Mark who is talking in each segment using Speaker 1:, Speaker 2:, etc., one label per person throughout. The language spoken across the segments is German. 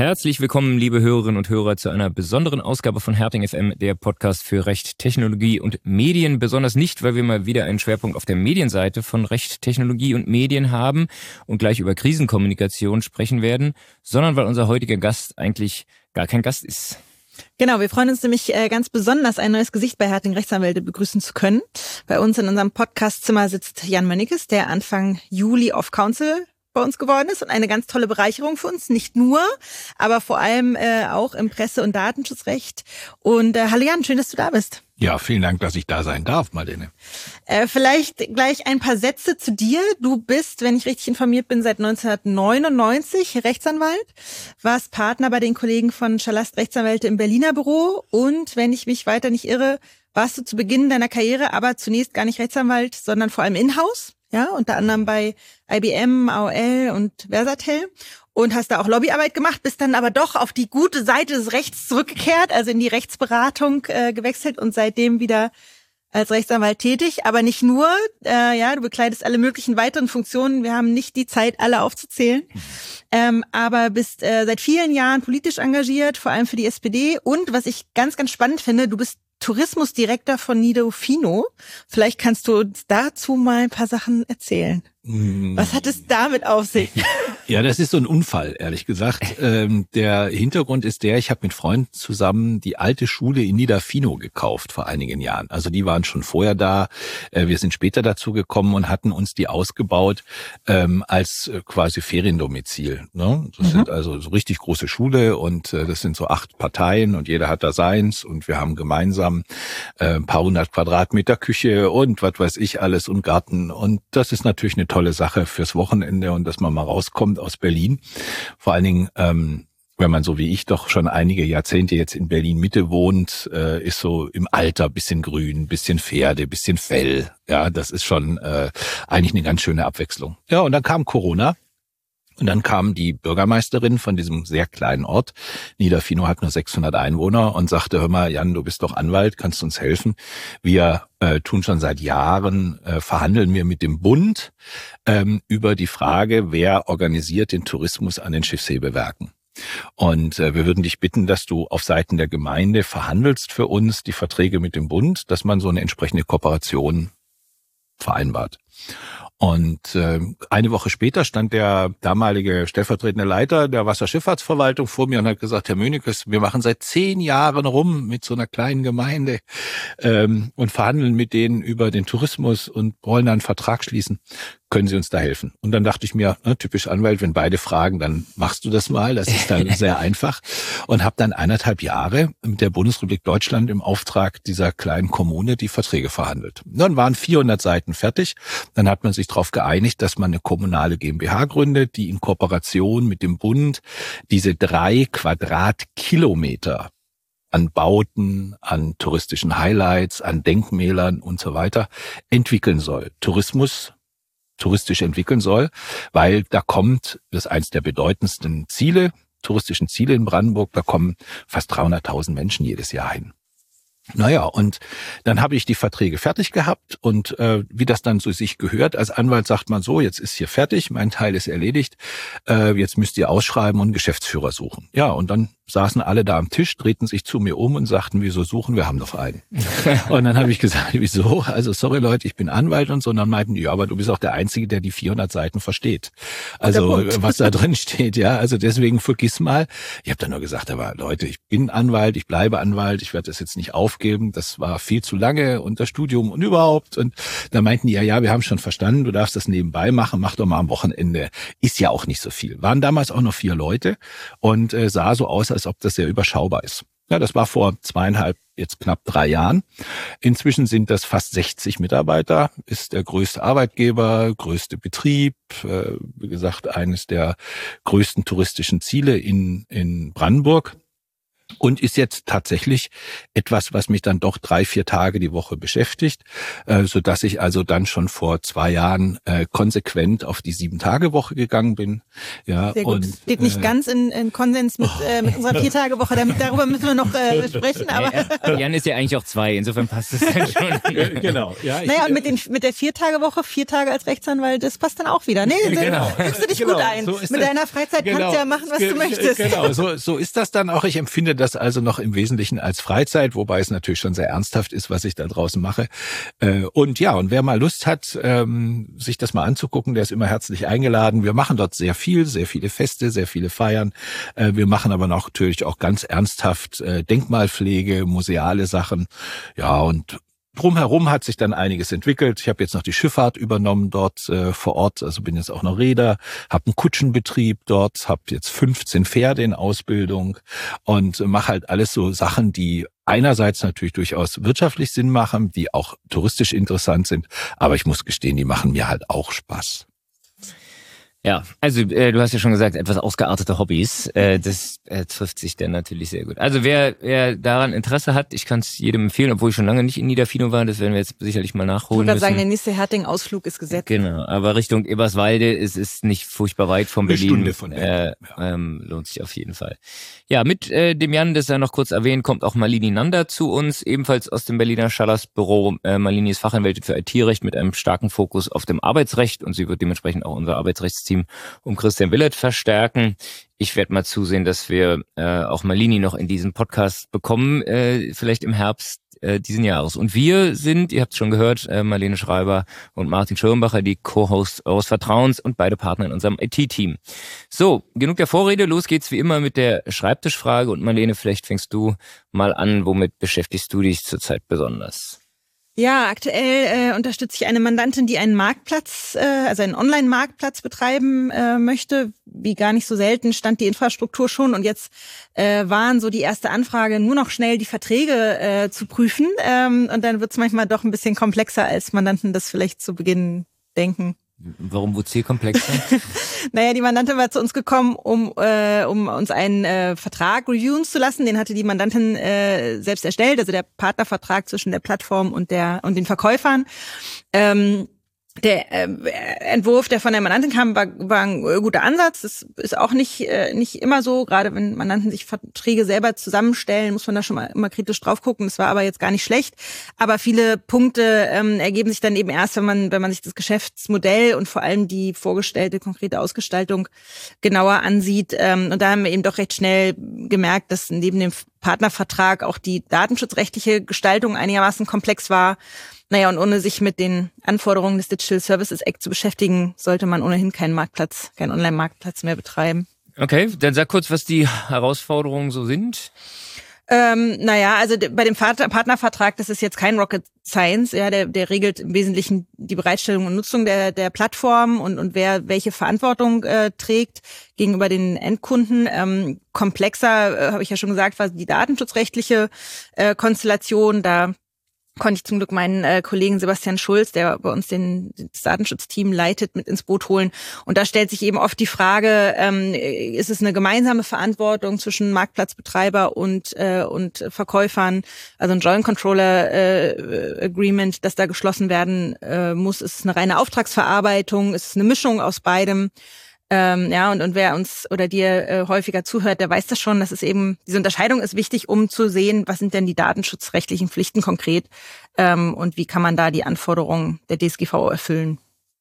Speaker 1: Herzlich willkommen, liebe Hörerinnen und Hörer, zu einer besonderen Ausgabe von Herting FM, der Podcast für Recht, Technologie und Medien. Besonders nicht, weil wir mal wieder einen Schwerpunkt auf der Medienseite von Recht, Technologie und Medien haben und gleich über Krisenkommunikation sprechen werden, sondern weil unser heutiger Gast eigentlich gar kein Gast ist.
Speaker 2: Genau, wir freuen uns nämlich ganz besonders, ein neues Gesicht bei Herting Rechtsanwälte begrüßen zu können. Bei uns in unserem Podcastzimmer sitzt Jan Mönnekes, der Anfang Juli auf Counsel bei uns geworden ist und eine ganz tolle Bereicherung für uns, nicht nur, aber vor allem auch im Presse- und Datenschutzrecht. Und hallo Jan, schön, dass du da bist.
Speaker 3: Ja, vielen Dank, dass ich da sein darf, Marlene.
Speaker 2: Vielleicht gleich ein paar Sätze zu dir. Du bist, wenn ich richtig informiert bin, seit 1999 Rechtsanwalt, warst Partner bei den Kollegen von Schalast Rechtsanwälte im Berliner Büro und, wenn ich mich weiter nicht irre, warst du zu Beginn deiner Karriere aber zunächst gar nicht Rechtsanwalt, sondern vor allem in-house. Ja, unter anderem bei IBM, AOL und Versatel und hast da auch Lobbyarbeit gemacht, bist dann aber doch auf die gute Seite des Rechts zurückgekehrt, also in die Rechtsberatung gewechselt und seitdem wieder als Rechtsanwalt tätig, aber nicht nur, du bekleidest alle möglichen weiteren Funktionen, wir haben nicht die Zeit, alle aufzuzählen, aber bist seit vielen Jahren politisch engagiert, vor allem für die SPD und was ich ganz, ganz spannend finde, du bist Tourismusdirektor von Nido Fino. Vielleicht kannst du uns dazu mal ein paar Sachen erzählen. Was hat es damit auf sich?
Speaker 3: Ja, das ist so ein Unfall, ehrlich gesagt. Der Hintergrund ist ich habe mit Freunden zusammen die alte Schule in Niederfino gekauft vor einigen Jahren. Also die waren schon vorher da. Wir sind später dazu gekommen und hatten uns die ausgebaut als quasi Feriendomizil. Ne? Das sind also so richtig große Schule und das sind so 8 Parteien und jeder hat da seins und wir haben gemeinsam ein paar 100 Quadratmeter Küche und was weiß ich alles und Garten. Und das ist natürlich eine tolle Sache fürs Wochenende und dass man mal rauskommt aus Berlin. Vor allen Dingen, wenn man so wie ich doch schon einige Jahrzehnte jetzt in Berlin-Mitte wohnt, ist so im Alter bisschen Grün, bisschen Pferde, bisschen Fell. Ja, das ist schon eigentlich eine ganz schöne Abwechslung. Ja, und dann kam Corona. Und dann kam die Bürgermeisterin von diesem sehr kleinen Ort, Niederfino hat nur 600 Einwohner, und sagte, hör mal, Jan, du bist doch Anwalt, kannst du uns helfen? Wir tun schon seit Jahren, verhandeln wir mit dem Bund über die Frage, wer organisiert den Tourismus an den Schiffshebewerken. Und wir würden dich bitten, dass du auf Seiten der Gemeinde verhandelst für uns die Verträge mit dem Bund, dass man so eine entsprechende Kooperation vereinbart. Und eine Woche später stand der damalige stellvertretende Leiter der Wasserschifffahrtsverwaltung vor mir und hat gesagt, Herr Mönnekes, wir machen seit 10 Jahren rum mit so einer kleinen Gemeinde und verhandeln mit denen über den Tourismus und wollen dann einen Vertrag schließen. Können Sie uns da helfen? Und dann dachte ich mir, typisch Anwalt, wenn beide fragen, dann machst du das mal. Das ist dann sehr einfach. Und habe dann 1,5 Jahre mit der Bundesrepublik Deutschland im Auftrag dieser kleinen Kommune die Verträge verhandelt. Dann waren 400 Seiten fertig. Dann hat man sich darauf geeinigt, dass man eine kommunale GmbH gründet, die in Kooperation mit dem Bund diese 3 Quadratkilometer an Bauten, an touristischen Highlights, an Denkmälern und so weiter entwickeln soll. Touristisch entwickeln soll, weil da kommt, das ist eins der bedeutendsten touristischen Ziele in Brandenburg, da kommen fast 300.000 Menschen jedes Jahr hin. Naja, und dann habe ich die Verträge fertig gehabt und wie das dann so sich gehört, als Anwalt sagt man so, jetzt ist hier fertig, mein Teil ist erledigt, jetzt müsst ihr ausschreiben und einen Geschäftsführer suchen. Ja, und dann saßen alle da am Tisch, drehten sich zu mir um und sagten, wieso suchen, wir haben doch einen. Und dann habe ich gesagt, wieso? Also sorry Leute, ich bin Anwalt und so. Und dann meinten die, ja, aber du bist auch der Einzige, der die 400 Seiten versteht. Also was da drin steht, ja. Also deswegen vergiss mal. Ich habe dann nur gesagt, aber Leute, ich bin Anwalt, ich bleibe Anwalt, ich werde das jetzt nicht aufgeben. Das war viel zu lange und das Studium und überhaupt. Und da meinten die, ja, wir haben schon verstanden, du darfst das nebenbei machen, mach doch mal am Wochenende. Ist ja auch nicht so viel. Waren damals auch noch 4 Leute und sah so aus, als ob das sehr überschaubar ist. Ja, das war vor 2,5, jetzt knapp 3 Jahren. Inzwischen sind das fast 60 Mitarbeiter, ist der größte Arbeitgeber, größte Betrieb, wie gesagt, eines der größten touristischen Ziele in Brandenburg. Und ist jetzt tatsächlich etwas, was mich dann doch 3-4 Tage die Woche beschäftigt, so dass ich also dann schon vor 2 Jahren konsequent auf die 7-Tage-Woche gegangen bin. Ja,
Speaker 2: sehr gut. Und steht nicht ganz in Konsens mit unserer 4-Tage-Woche. Darüber müssen wir noch sprechen. Aber
Speaker 1: Jan ist ja eigentlich auch 2, insofern passt es dann schon.
Speaker 3: Genau. Ja,
Speaker 2: naja, und mit der 4-Tage-Woche, 4 Tage als Rechtsanwalt, das passt dann auch wieder. Nee,
Speaker 3: genau.
Speaker 2: Fühlst du dich gut ein.
Speaker 3: So
Speaker 2: mit deiner Freizeit kannst du ja machen, was du möchtest.
Speaker 3: Genau, so ist das dann auch. Ich empfinde das also noch im Wesentlichen als Freizeit, wobei es natürlich schon sehr ernsthaft ist, was ich da draußen mache. Und wer mal Lust hat, sich das mal anzugucken, der ist immer herzlich eingeladen. Wir machen dort sehr viele Feste, sehr viele Feiern. Wir machen aber natürlich auch ganz ernsthaft Denkmalpflege, museale Sachen. Ja, und drumherum hat sich dann einiges entwickelt. Ich habe jetzt noch die Schifffahrt übernommen dort vor Ort, also bin jetzt auch noch Reeder, habe einen Kutschenbetrieb dort, habe jetzt 15 Pferde in Ausbildung und mache halt alles so Sachen, die einerseits natürlich durchaus wirtschaftlich Sinn machen, die auch touristisch interessant sind, aber ich muss gestehen, die machen mir halt auch Spaß.
Speaker 1: Ja, also du hast ja schon gesagt, etwas ausgeartete Hobbys. Das trifft sich dann natürlich sehr gut. Also wer daran Interesse hat, ich kann es jedem empfehlen, obwohl ich schon lange nicht in Niederfino war, das werden wir jetzt sicherlich mal nachholen müssen.
Speaker 2: Ich würde sagen, der nächste Herting-Ausflug ist gesetzt.
Speaker 1: Genau, aber Richtung Eberswalde ist nicht furchtbar weit von Berlin.
Speaker 3: Eine Stunde von Berlin.
Speaker 1: Lohnt sich auf jeden Fall. Ja, mit dem Jan, das er noch kurz erwähnt, kommt auch Malini Nanda zu uns, ebenfalls aus dem Berliner Schallersbüro. Malini ist Fachanwältin für IT-Recht mit einem starken Fokus auf dem Arbeitsrecht und sie wird dementsprechend auch unser Arbeitsrechtsteam um Christian Willert verstärken. Ich werde mal zusehen, dass wir auch Malini noch in diesen Podcast bekommen, vielleicht im Herbst diesen Jahres. Und wir sind, ihr habt es schon gehört, Marlene Schreiber und Martin Schirmbacher, die Co-Hosts eures Vertrauens und beide Partner in unserem IT-Team. So, genug der Vorrede, los geht's wie immer mit der Schreibtischfrage. Und Marlene, vielleicht fängst du mal an, womit beschäftigst du dich zurzeit besonders?
Speaker 2: Ja, aktuell unterstütze ich eine Mandantin, die einen Marktplatz, also einen Online-Marktplatz betreiben möchte. Wie gar nicht so selten stand die Infrastruktur schon und jetzt waren so die erste Anfrage, nur noch schnell die Verträge zu prüfen. Und dann wird es manchmal doch ein bisschen komplexer, als Mandanten das vielleicht zu Beginn denken.
Speaker 1: Warum wurde es hier komplexer?
Speaker 2: Naja, die Mandantin war zu uns gekommen, um uns einen Vertrag reviewen zu lassen. Den hatte die Mandantin selbst erstellt, also der Partnervertrag zwischen der Plattform und den Verkäufern. Der Entwurf, der von der Mandantin kam, war ein guter Ansatz. Das ist auch nicht immer so. Gerade wenn Mandanten sich Verträge selber zusammenstellen, muss man da schon mal immer kritisch drauf gucken. Das war aber jetzt gar nicht schlecht. Aber viele Punkte ergeben sich dann eben erst, wenn man sich das Geschäftsmodell und vor allem die vorgestellte konkrete Ausgestaltung genauer ansieht. Und da haben wir eben doch recht schnell gemerkt, dass neben dem Partnervertrag auch die datenschutzrechtliche Gestaltung einigermaßen komplex war. Naja, und ohne sich mit den Anforderungen des Digital Services Act zu beschäftigen, sollte man ohnehin keinen Online-Marktplatz mehr betreiben.
Speaker 1: Okay, dann sag kurz, was die Herausforderungen so sind.
Speaker 2: Also bei dem Partnervertrag, das ist jetzt kein Rocket Science, ja, der regelt im Wesentlichen die Bereitstellung und Nutzung der Plattform und wer welche Verantwortung trägt gegenüber den Endkunden. Komplexer, habe ich ja schon gesagt, war die datenschutzrechtliche Konstellation. Da konnte ich zum Glück meinen Kollegen Sebastian Schulz, der bei uns das Datenschutzteam leitet, mit ins Boot holen. Und da stellt sich eben oft die Frage, ist es eine gemeinsame Verantwortung zwischen Marktplatzbetreiber und Verkäufern, also ein Joint Controller Agreement, das da geschlossen werden muss. Ist es eine reine Auftragsverarbeitung? Ist es eine Mischung aus beidem? Und wer uns oder dir häufiger zuhört, der weiß das schon, dass es eben, diese Unterscheidung ist wichtig, um zu sehen, was sind denn die datenschutzrechtlichen Pflichten konkret und wie kann man da die Anforderungen der DSGVO erfüllen.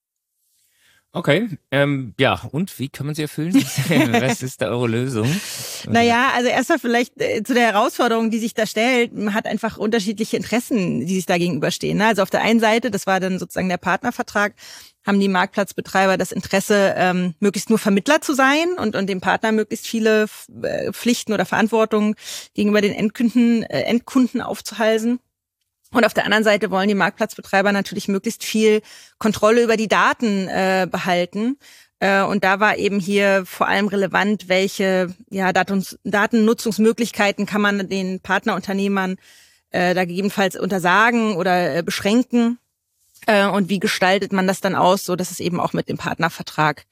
Speaker 1: Okay, und wie kann man sie erfüllen? Was ist da eure Lösung?
Speaker 2: Naja, also erstmal vielleicht zu der Herausforderung, die sich da stellt. Man hat einfach unterschiedliche Interessen, die sich da gegenüberstehen. Also auf der einen Seite, das war dann sozusagen der Partnervertrag, haben die Marktplatzbetreiber das Interesse, möglichst nur Vermittler zu sein und dem Partner möglichst viele Pflichten oder Verantwortung gegenüber den Endkunden aufzuhalsen. Und auf der anderen Seite wollen die Marktplatzbetreiber natürlich möglichst viel Kontrolle über die Daten behalten. Und da war eben hier vor allem relevant, welche Datennutzungsmöglichkeiten kann man den Partnerunternehmern da gegebenenfalls untersagen oder beschränken. Und wie gestaltet man das dann aus, so dass es eben auch mit dem Partnervertrag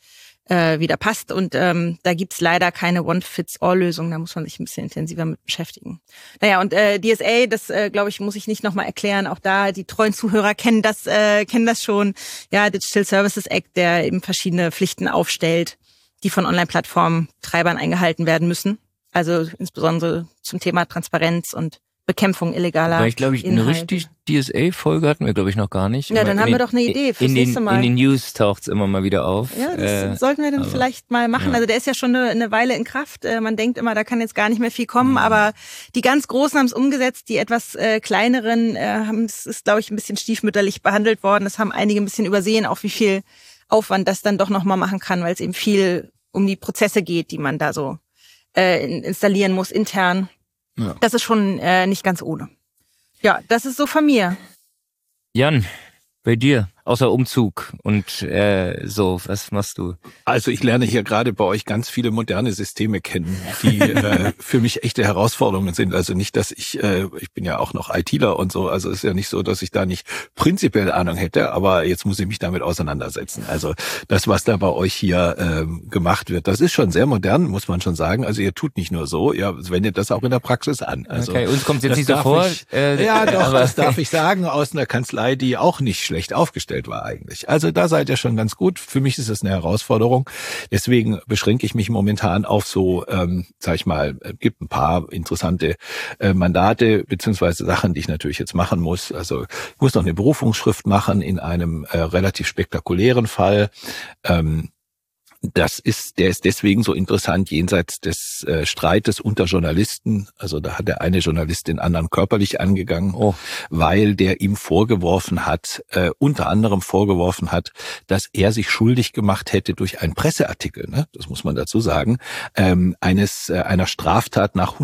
Speaker 2: wieder passt. Und da gibt's leider keine One-Fits-All-Lösung. Da muss man sich ein bisschen intensiver mit beschäftigen. Naja, und DSA, das glaube ich, muss ich nicht nochmal erklären. Auch da, die treuen Zuhörer kennen das schon. Ja, Digital Services Act, der eben verschiedene Pflichten aufstellt, die von Online-Plattformen-Treibern eingehalten werden müssen. Also insbesondere zum Thema Transparenz und Bekämpfung illegaler
Speaker 1: Weil ich glaube, eine richtig DSA-Folge hatten wir, glaube ich, noch gar nicht.
Speaker 2: Ja, dann haben wir doch eine Idee fürs nächste Mal.
Speaker 1: In den News taucht's immer mal wieder auf.
Speaker 2: Ja, das sollten wir dann vielleicht mal machen. Ja. Also der ist ja schon eine Weile in Kraft. Man denkt immer, da kann jetzt gar nicht mehr viel kommen, aber die ganz Großen haben es umgesetzt. Die etwas kleineren ist, glaube ich, ein bisschen stiefmütterlich behandelt worden. Das haben einige ein bisschen übersehen, auch wie viel Aufwand das dann doch nochmal machen kann, weil es eben viel um die Prozesse geht, die man da so installieren muss intern. Ja. Das ist schon nicht ganz ohne. Ja, das ist so von mir.
Speaker 1: Jan, bei dir, außer Umzug und so, was machst du?
Speaker 3: Also ich lerne hier gerade bei euch ganz viele moderne Systeme kennen, die für mich echte Herausforderungen sind. Also nicht, dass ich bin ja auch noch ITler und so, also es ist ja nicht so, dass ich da nicht prinzipiell Ahnung hätte, aber jetzt muss ich mich damit auseinandersetzen. Also das, was da bei euch hier gemacht wird, das ist schon sehr modern, muss man schon sagen. Also ihr tut nicht nur so, ihr wendet das auch in der Praxis an. Also
Speaker 1: okay, uns kommt jetzt nicht so vor.
Speaker 3: Ja, doch, das darf ich sagen, aus einer Kanzlei, die auch nicht schlecht aufgestellt war eigentlich. Also da seid ihr schon ganz gut. Für mich ist es eine Herausforderung. Deswegen beschränke ich mich momentan auf so, sag ich mal, gibt ein paar interessante Mandate beziehungsweise Sachen, die ich natürlich jetzt machen muss. Also ich muss noch eine Berufungsschrift machen in einem relativ spektakulären Fall. Der ist deswegen so interessant jenseits des Streites unter Journalisten. Also da hat der eine Journalist den anderen körperlich angegangen, weil der ihm unter anderem vorgeworfen hat, dass er sich schuldig gemacht hätte durch einen Presseartikel, ne? Das muss man dazu sagen, einer Straftat nach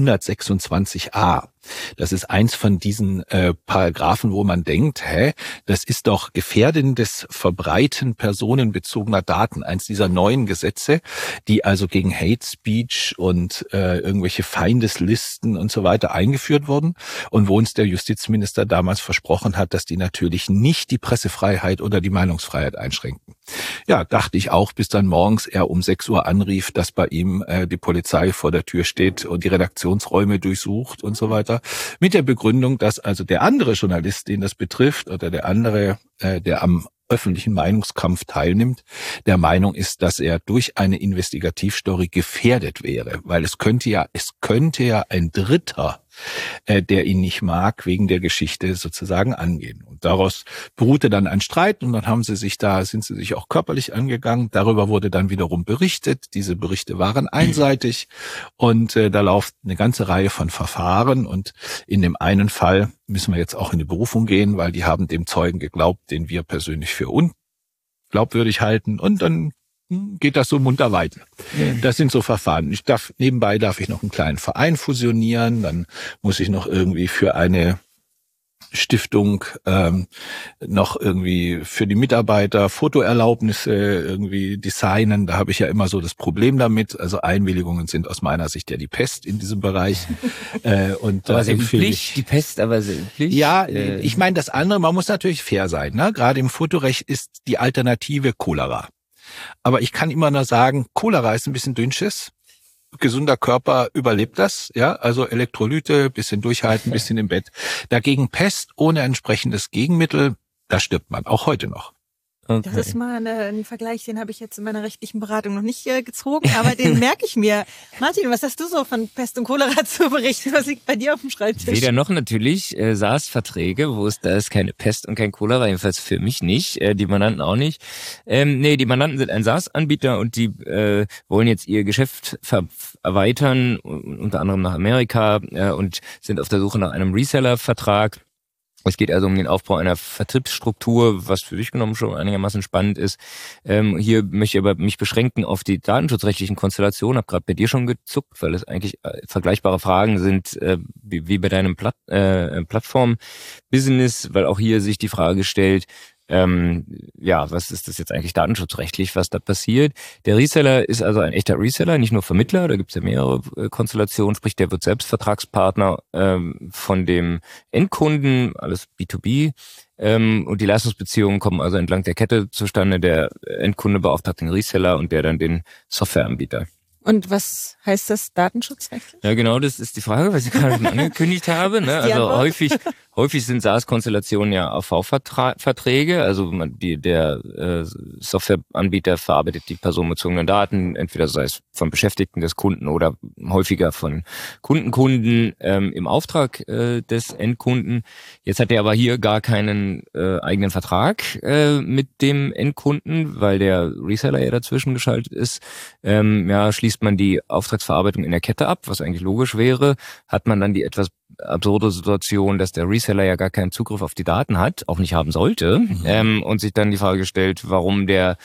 Speaker 3: 126a. Das ist eins von diesen Paragraphen, wo man denkt, das ist doch gefährdendes Verbreiten personenbezogener Daten, eins dieser neuen Gesetze, die also gegen Hate Speech und irgendwelche Feindeslisten und so weiter eingeführt wurden und wo uns der Justizminister damals versprochen hat, dass die natürlich nicht die Pressefreiheit oder die Meinungsfreiheit einschränken. Ja, dachte ich auch, bis dann morgens er um 6 Uhr anrief, dass bei ihm die Polizei vor der Tür steht und die Redaktionsräume durchsucht und so weiter. Mit der Begründung, dass also der andere Journalist, den das betrifft, oder der andere, der am öffentlichen Meinungskampf teilnimmt, der Meinung ist, dass er durch eine Investigativstory gefährdet wäre, weil es könnte ja ein Dritter, der ihn nicht mag, wegen der Geschichte sozusagen angehen. Und daraus beruhte dann ein Streit und dann sind sie sich auch körperlich angegangen. Darüber wurde dann wiederum berichtet. Diese Berichte waren einseitig und da läuft eine ganze Reihe von Verfahren und in dem einen Fall müssen wir jetzt auch in die Berufung gehen, weil die haben dem Zeugen geglaubt, den wir persönlich für unglaubwürdig halten und dann geht das so munter weiter. Das sind so Verfahren. Nebenbei darf ich noch einen kleinen Verein fusionieren, dann muss ich noch irgendwie für eine Stiftung noch irgendwie für die Mitarbeiter Fotoerlaubnisse irgendwie designen. Da habe ich ja immer so das Problem damit. Also Einwilligungen sind aus meiner Sicht ja die Pest in diesem Bereich. Und
Speaker 1: aber sind Pflicht, die Pest, aber sind Pflicht.
Speaker 3: Ja, ich meine das andere, man muss natürlich fair sein. Ne? Gerade im Fotorecht ist die Alternative Cholera. Aber ich kann immer nur sagen, Cholera ist ein bisschen Dünnschiss. Gesunder Körper überlebt das, ja, also Elektrolyte, bisschen durchhalten, bisschen im Bett. Dagegen Pest ohne entsprechendes Gegenmittel, da stirbt man, auch heute noch.
Speaker 2: Okay. Das ist mal ein Vergleich, den habe ich jetzt in meiner rechtlichen Beratung noch nicht gezogen, aber den merke ich mir. Martin, was hast du so von Pest und Cholera zu berichten? Was liegt bei dir auf dem Schreibtisch?
Speaker 1: Weder noch natürlich SaaS-Verträge, da ist keine Pest und kein Cholera, jedenfalls für mich nicht, die Mandanten auch nicht. Die Mandanten sind ein SaaS-Anbieter und die wollen jetzt ihr Geschäft erweitern, unter anderem nach Amerika und sind auf der Suche nach einem Reseller-Vertrag. Es geht also um den Aufbau einer Vertriebsstruktur, was für sich genommen schon einigermaßen spannend ist. Hier möchte ich aber mich beschränken auf die datenschutzrechtlichen Konstellationen. Habe gerade bei dir schon gezuckt, weil es eigentlich vergleichbare Fragen sind wie bei deinem Plattform-Business, weil auch hier sich die Frage stellt, was ist das jetzt eigentlich datenschutzrechtlich, was da passiert? Der Reseller ist also ein echter Reseller, nicht nur Vermittler, da gibt es ja mehrere Konstellationen, sprich der wird selbst Vertragspartner von dem Endkunden, alles B2B. Und die Leistungsbeziehungen kommen also entlang der Kette zustande. Der Endkunde beauftragt den Reseller und der dann den Softwareanbieter.
Speaker 2: Und was heißt das datenschutzrechtlich?
Speaker 1: Ja, genau, das ist die Frage, was ich gerade schon angekündigt habe. Ne? Also häufig sind SaaS-Konstellationen ja AV-Verträge. Also der Softwareanbieter verarbeitet die personenbezogenen Daten, entweder sei es von Beschäftigten des Kunden oder häufiger von Kunden im Auftrag des Endkunden. Jetzt hat er aber hier gar keinen eigenen Vertrag mit dem Endkunden, weil der Reseller ja dazwischen geschaltet ist. Schließt man die Auftragsverarbeitung in der Kette ab, was eigentlich logisch wäre, hat man dann die etwas absurde Situation, dass der Reseller ja gar keinen Zugriff auf die Daten hat, auch nicht haben sollte, und sich dann die Frage stellt, warum der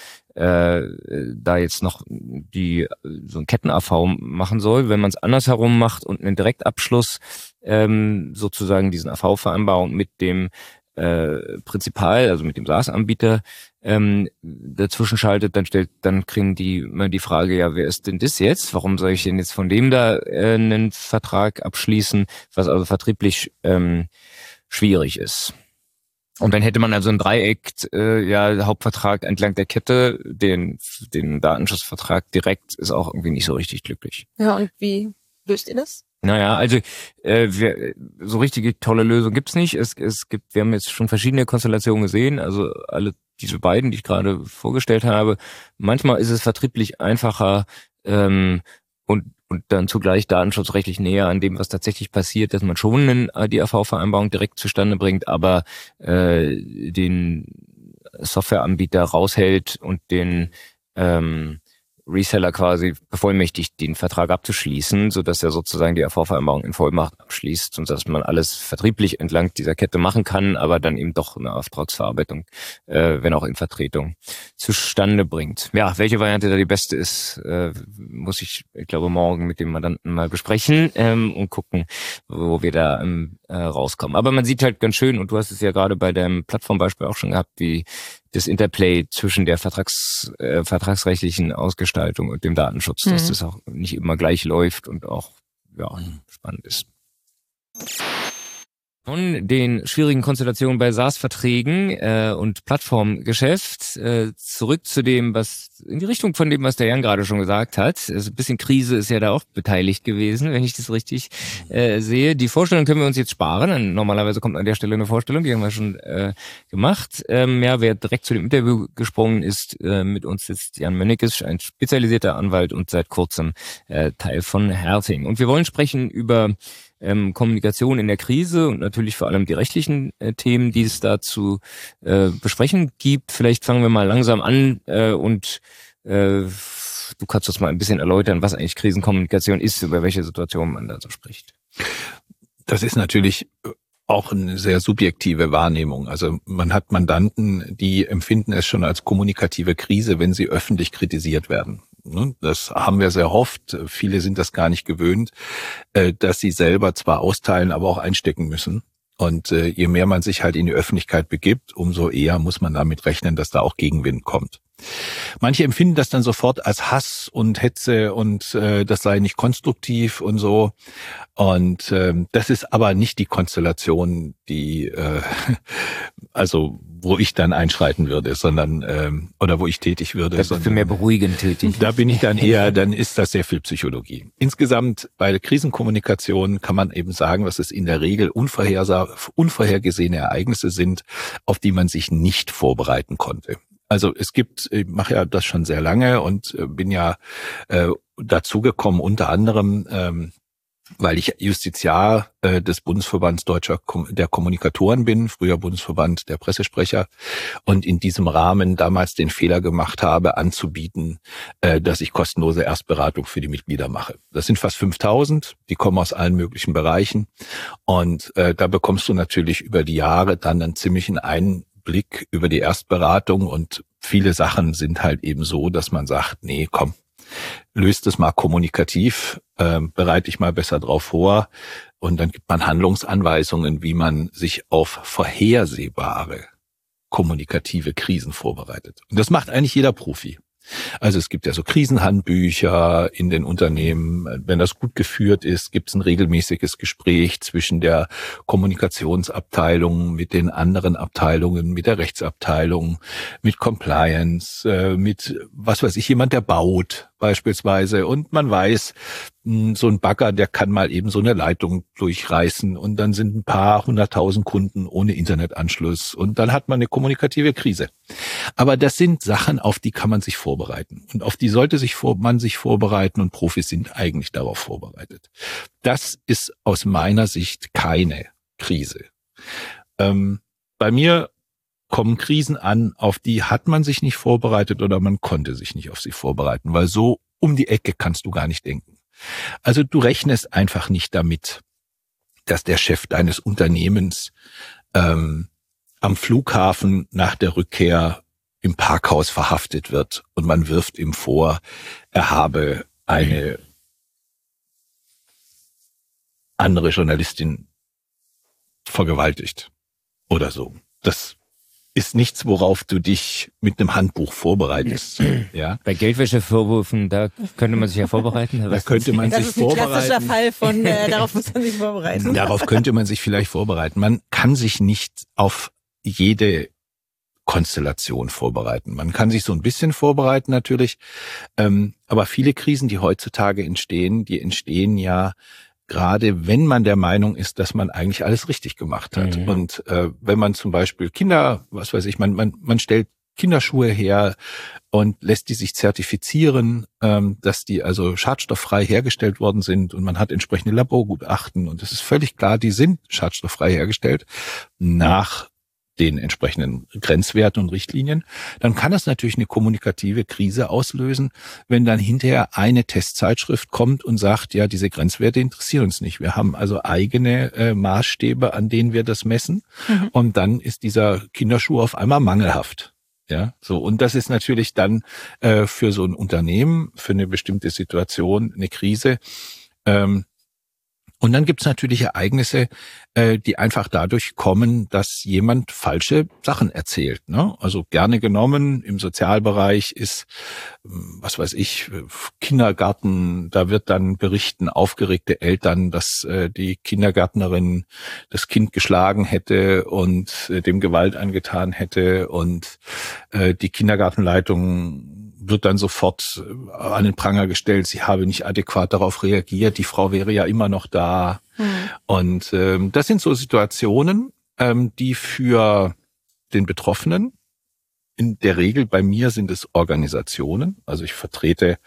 Speaker 1: da jetzt noch so ein Ketten-AV machen soll, wenn man es andersherum macht und einen Direktabschluss sozusagen diesen AV-Vereinbarung mit dem Prinzipal, also mit dem SaaS-Anbieter dazwischen schaltet, dann kriegen die immer die Frage, ja, wer ist denn das jetzt? Warum soll ich denn jetzt von dem da einen Vertrag abschließen, was also vertrieblich schwierig ist? Und dann hätte man also ein Dreieck, Hauptvertrag entlang der Kette, den Datenschutzvertrag direkt, ist auch irgendwie nicht so richtig glücklich.
Speaker 2: Ja, und wie löst ihr das?
Speaker 1: Naja, also so richtige tolle Lösung gibt's nicht. Wir haben jetzt schon verschiedene Konstellationen gesehen, also alle diese beiden, die ich gerade vorgestellt habe. Manchmal ist es vertrieblich einfacher und dann zugleich datenschutzrechtlich näher an dem, was tatsächlich passiert, dass man schon die AV-Vereinbarung direkt zustande bringt, aber den Softwareanbieter raushält und den Reseller quasi bevollmächtigt, den Vertrag abzuschließen, sodass er sozusagen die AV-Vereinbarung in Vollmacht abschließt und dass man alles vertrieblich entlang dieser Kette machen kann, aber dann eben doch eine Auftragsverarbeitung, wenn auch in Vertretung, zustande bringt. Ja, welche Variante da die beste ist, muss ich glaube, morgen mit dem Mandanten mal besprechen und gucken, wo wir da rauskommen. Aber man sieht halt ganz schön, und du hast es ja gerade bei deinem Plattformbeispiel auch schon gehabt, wie das Interplay zwischen der vertragsrechtlichen Ausgestaltung und dem Datenschutz, dass das auch nicht immer gleich läuft und auch spannend ist. Von den schwierigen Konstellationen bei SaaS-Verträgen und Plattformgeschäft zurück zu dem, was in die Richtung von dem, was der Jan gerade schon gesagt hat. Also ein bisschen Krise ist ja da auch beteiligt gewesen, wenn ich das richtig sehe. Die Vorstellung können wir uns jetzt sparen. Normalerweise kommt an der Stelle eine Vorstellung, die haben wir schon gemacht. Wer direkt zu dem Interview gesprungen ist, mit uns sitzt Jan Mönnekes, ein spezialisierter Anwalt und seit kurzem Teil von Herting. Und wir wollen sprechen über Kommunikation in der Krise und natürlich vor allem die rechtlichen Themen, die es da zu besprechen gibt. Vielleicht fangen wir mal langsam an und du kannst uns mal ein bisschen erläutern, was eigentlich Krisenkommunikation ist, über welche Situation man da so spricht.
Speaker 3: Das ist natürlich auch eine sehr subjektive Wahrnehmung. Also man hat Mandanten, die empfinden es schon als kommunikative Krise, wenn sie öffentlich kritisiert werden. Das haben wir sehr oft. Viele sind das gar nicht gewöhnt, dass sie selber zwar austeilen, aber auch einstecken müssen. Und je mehr man sich halt in die Öffentlichkeit begibt, umso eher muss man damit rechnen, dass da auch Gegenwind kommt. Manche empfinden das dann sofort als Hass und Hetze und das sei nicht konstruktiv und so. Und das ist aber nicht die Konstellation, die wo ich dann einschreiten würde, sondern oder wo ich tätig würde.
Speaker 1: Das ist für mehr beruhigend tätig.
Speaker 3: Da bin ich dann dann ist das sehr viel Psychologie. Insgesamt bei der Krisenkommunikation kann man eben sagen, dass es in der Regel unvorhergesehene Ereignisse sind, auf die man sich nicht vorbereiten konnte. Also ich mache ja das schon sehr lange und bin ja dazugekommen unter anderem, weil ich Justiziar des Bundesverbands der Kommunikatoren bin, früher Bundesverband der Pressesprecher, und in diesem Rahmen damals den Fehler gemacht habe, anzubieten, dass ich kostenlose Erstberatung für die Mitglieder mache. Das sind fast 5.000, die kommen aus allen möglichen Bereichen, und da bekommst du natürlich über die Jahre dann einen ziemlichen Einblick über die Erstberatung, und viele Sachen sind halt eben so, dass man sagt, nee, komm, löst es mal kommunikativ, bereite dich mal besser drauf vor, und dann gibt man Handlungsanweisungen, wie man sich auf vorhersehbare kommunikative Krisen vorbereitet. Und das macht eigentlich jeder Profi. Also es gibt ja so Krisenhandbücher in den Unternehmen. Wenn das gut geführt ist, gibt es ein regelmäßiges Gespräch zwischen der Kommunikationsabteilung mit den anderen Abteilungen, mit der Rechtsabteilung, mit Compliance, mit, was weiß ich, jemand, der baut beispielsweise. Und man weiß, so ein Bagger, der kann mal eben so eine Leitung durchreißen und dann sind ein paar 100.000 Kunden ohne Internetanschluss und dann hat man eine kommunikative Krise. Aber das sind Sachen, auf die kann man sich vorbereiten und auf die sollte man sich vorbereiten und Profis sind eigentlich darauf vorbereitet. Das ist aus meiner Sicht keine Krise. Bei mir kommen Krisen an, auf die hat man sich nicht vorbereitet oder man konnte sich nicht auf sie vorbereiten, weil so um die Ecke kannst du gar nicht denken. Also du rechnest einfach nicht damit, dass der Chef deines Unternehmens am Flughafen nach der Rückkehr im Parkhaus verhaftet wird und man wirft ihm vor, er habe eine andere Journalistin vergewaltigt oder so. Das ist nichts, worauf du dich mit einem Handbuch vorbereitest. Ja?
Speaker 1: Bei Geldwäschevorwürfen, da könnte man sich ja vorbereiten.
Speaker 3: Da könnte man sich vorbereiten.
Speaker 2: Das ist ein klassischer Fall von, darauf muss man sich vorbereiten.
Speaker 3: Darauf könnte man sich vielleicht vorbereiten. Man kann sich nicht auf jede Konstellation vorbereiten. Man kann sich so ein bisschen vorbereiten natürlich, aber viele Krisen, die heutzutage entstehen, die entstehen ja gerade wenn man der Meinung ist, dass man eigentlich alles richtig gemacht hat. Mhm. Und wenn man zum Beispiel man stellt Kinderschuhe her und lässt die sich zertifizieren, dass die also schadstofffrei hergestellt worden sind und man hat entsprechende Laborgutachten und es ist völlig klar, die sind schadstofffrei hergestellt nach den entsprechenden Grenzwerten und Richtlinien, dann kann das natürlich eine kommunikative Krise auslösen, wenn dann hinterher eine Testzeitschrift kommt und sagt, ja, diese Grenzwerte interessieren uns nicht. Wir haben also eigene Maßstäbe, an denen wir das messen. Mhm. Und dann ist dieser Kinderschuh auf einmal mangelhaft. Ja, so. Und das ist natürlich dann für so ein Unternehmen, für eine bestimmte Situation eine Krise. Und dann gibt's natürlich Ereignisse, die einfach dadurch kommen, dass jemand falsche Sachen erzählt. Ne? Also gerne genommen im Sozialbereich ist, was weiß ich, Kindergarten, da wird dann berichten aufgeregte Eltern, dass die Kindergärtnerin das Kind geschlagen hätte und dem Gewalt angetan hätte und die Kindergartenleitung wird dann sofort an den Pranger gestellt, sie habe nicht adäquat darauf reagiert, die Frau wäre ja immer noch da. Und das sind so Situationen, die für den Betroffenen, in der Regel bei mir sind es Organisationen, also ich vertrete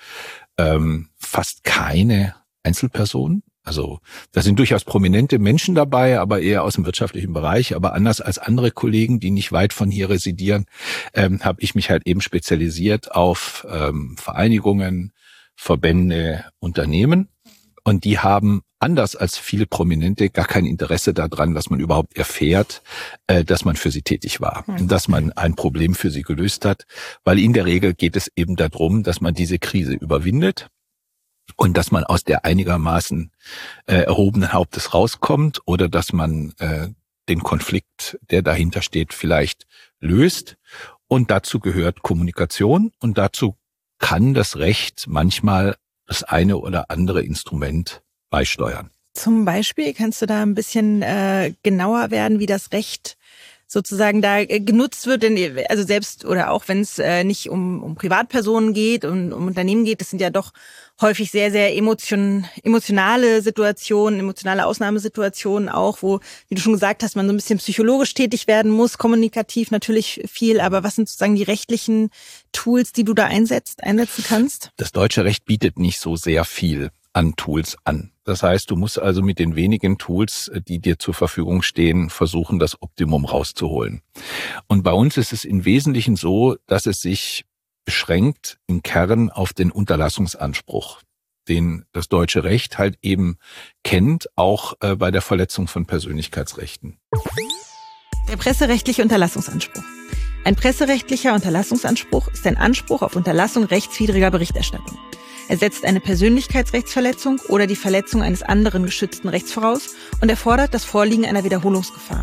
Speaker 3: fast keine Einzelpersonen. Also da sind durchaus prominente Menschen dabei, aber eher aus dem wirtschaftlichen Bereich. Aber anders als andere Kollegen, die nicht weit von hier residieren, habe ich mich halt eben spezialisiert auf Vereinigungen, Verbände, Unternehmen. Und die haben anders als viele Prominente gar kein Interesse daran, dass man überhaupt erfährt, dass man für sie tätig war und dass man ein Problem für sie gelöst hat. Weil in der Regel geht es eben darum, dass man diese Krise überwindet. Und dass man aus der einigermaßen erhobenen Hauptes rauskommt oder dass man den Konflikt, der dahinter steht, vielleicht löst. Und dazu gehört Kommunikation und dazu kann das Recht manchmal das eine oder andere Instrument beisteuern.
Speaker 2: Zum Beispiel kannst du da ein bisschen genauer werden, wie das Recht sozusagen da genutzt wird, denn also selbst oder auch wenn es nicht um Privatpersonen geht und um Unternehmen geht, das sind ja doch häufig sehr, sehr emotionale Situationen, emotionale Ausnahmesituationen auch, wo, wie du schon gesagt hast, man so ein bisschen psychologisch tätig werden muss, kommunikativ natürlich viel, aber was sind sozusagen die rechtlichen Tools, die du da einsetzen kannst?
Speaker 3: Das deutsche Recht bietet nicht so sehr viel an Tools an. Das heißt, du musst also mit den wenigen Tools, die dir zur Verfügung stehen, versuchen, das Optimum rauszuholen. Und bei uns ist es im Wesentlichen so, dass es sich beschränkt im Kern auf den Unterlassungsanspruch, den das deutsche Recht halt eben kennt, auch bei der Verletzung von Persönlichkeitsrechten.
Speaker 2: Der presserechtliche Unterlassungsanspruch. Ein presserechtlicher Unterlassungsanspruch ist ein Anspruch auf Unterlassung rechtswidriger Berichterstattung. Er setzt eine Persönlichkeitsrechtsverletzung oder die Verletzung eines anderen geschützten Rechts voraus und erfordert das Vorliegen einer Wiederholungsgefahr.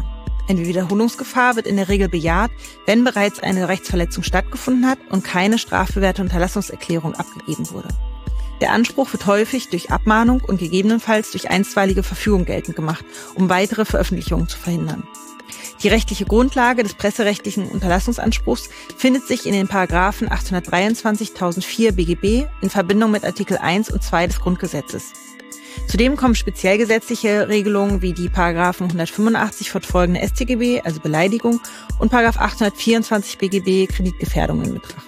Speaker 2: Eine Wiederholungsgefahr wird in der Regel bejaht, wenn bereits eine Rechtsverletzung stattgefunden hat und keine strafbewährte Unterlassungserklärung abgegeben wurde. Der Anspruch wird häufig durch Abmahnung und gegebenenfalls durch einstweilige Verfügung geltend gemacht, um weitere Veröffentlichungen zu verhindern. Die rechtliche Grundlage des presserechtlichen Unterlassungsanspruchs findet sich in den Paragraphen 823 1004 BGB in Verbindung mit Artikel 1 und 2 des Grundgesetzes. Zudem kommen speziell gesetzliche Regelungen wie die Paragraphen 185 fortfolgende StGB, also Beleidigung, und Paragraph 824 BGB Kreditgefährdung in Betracht.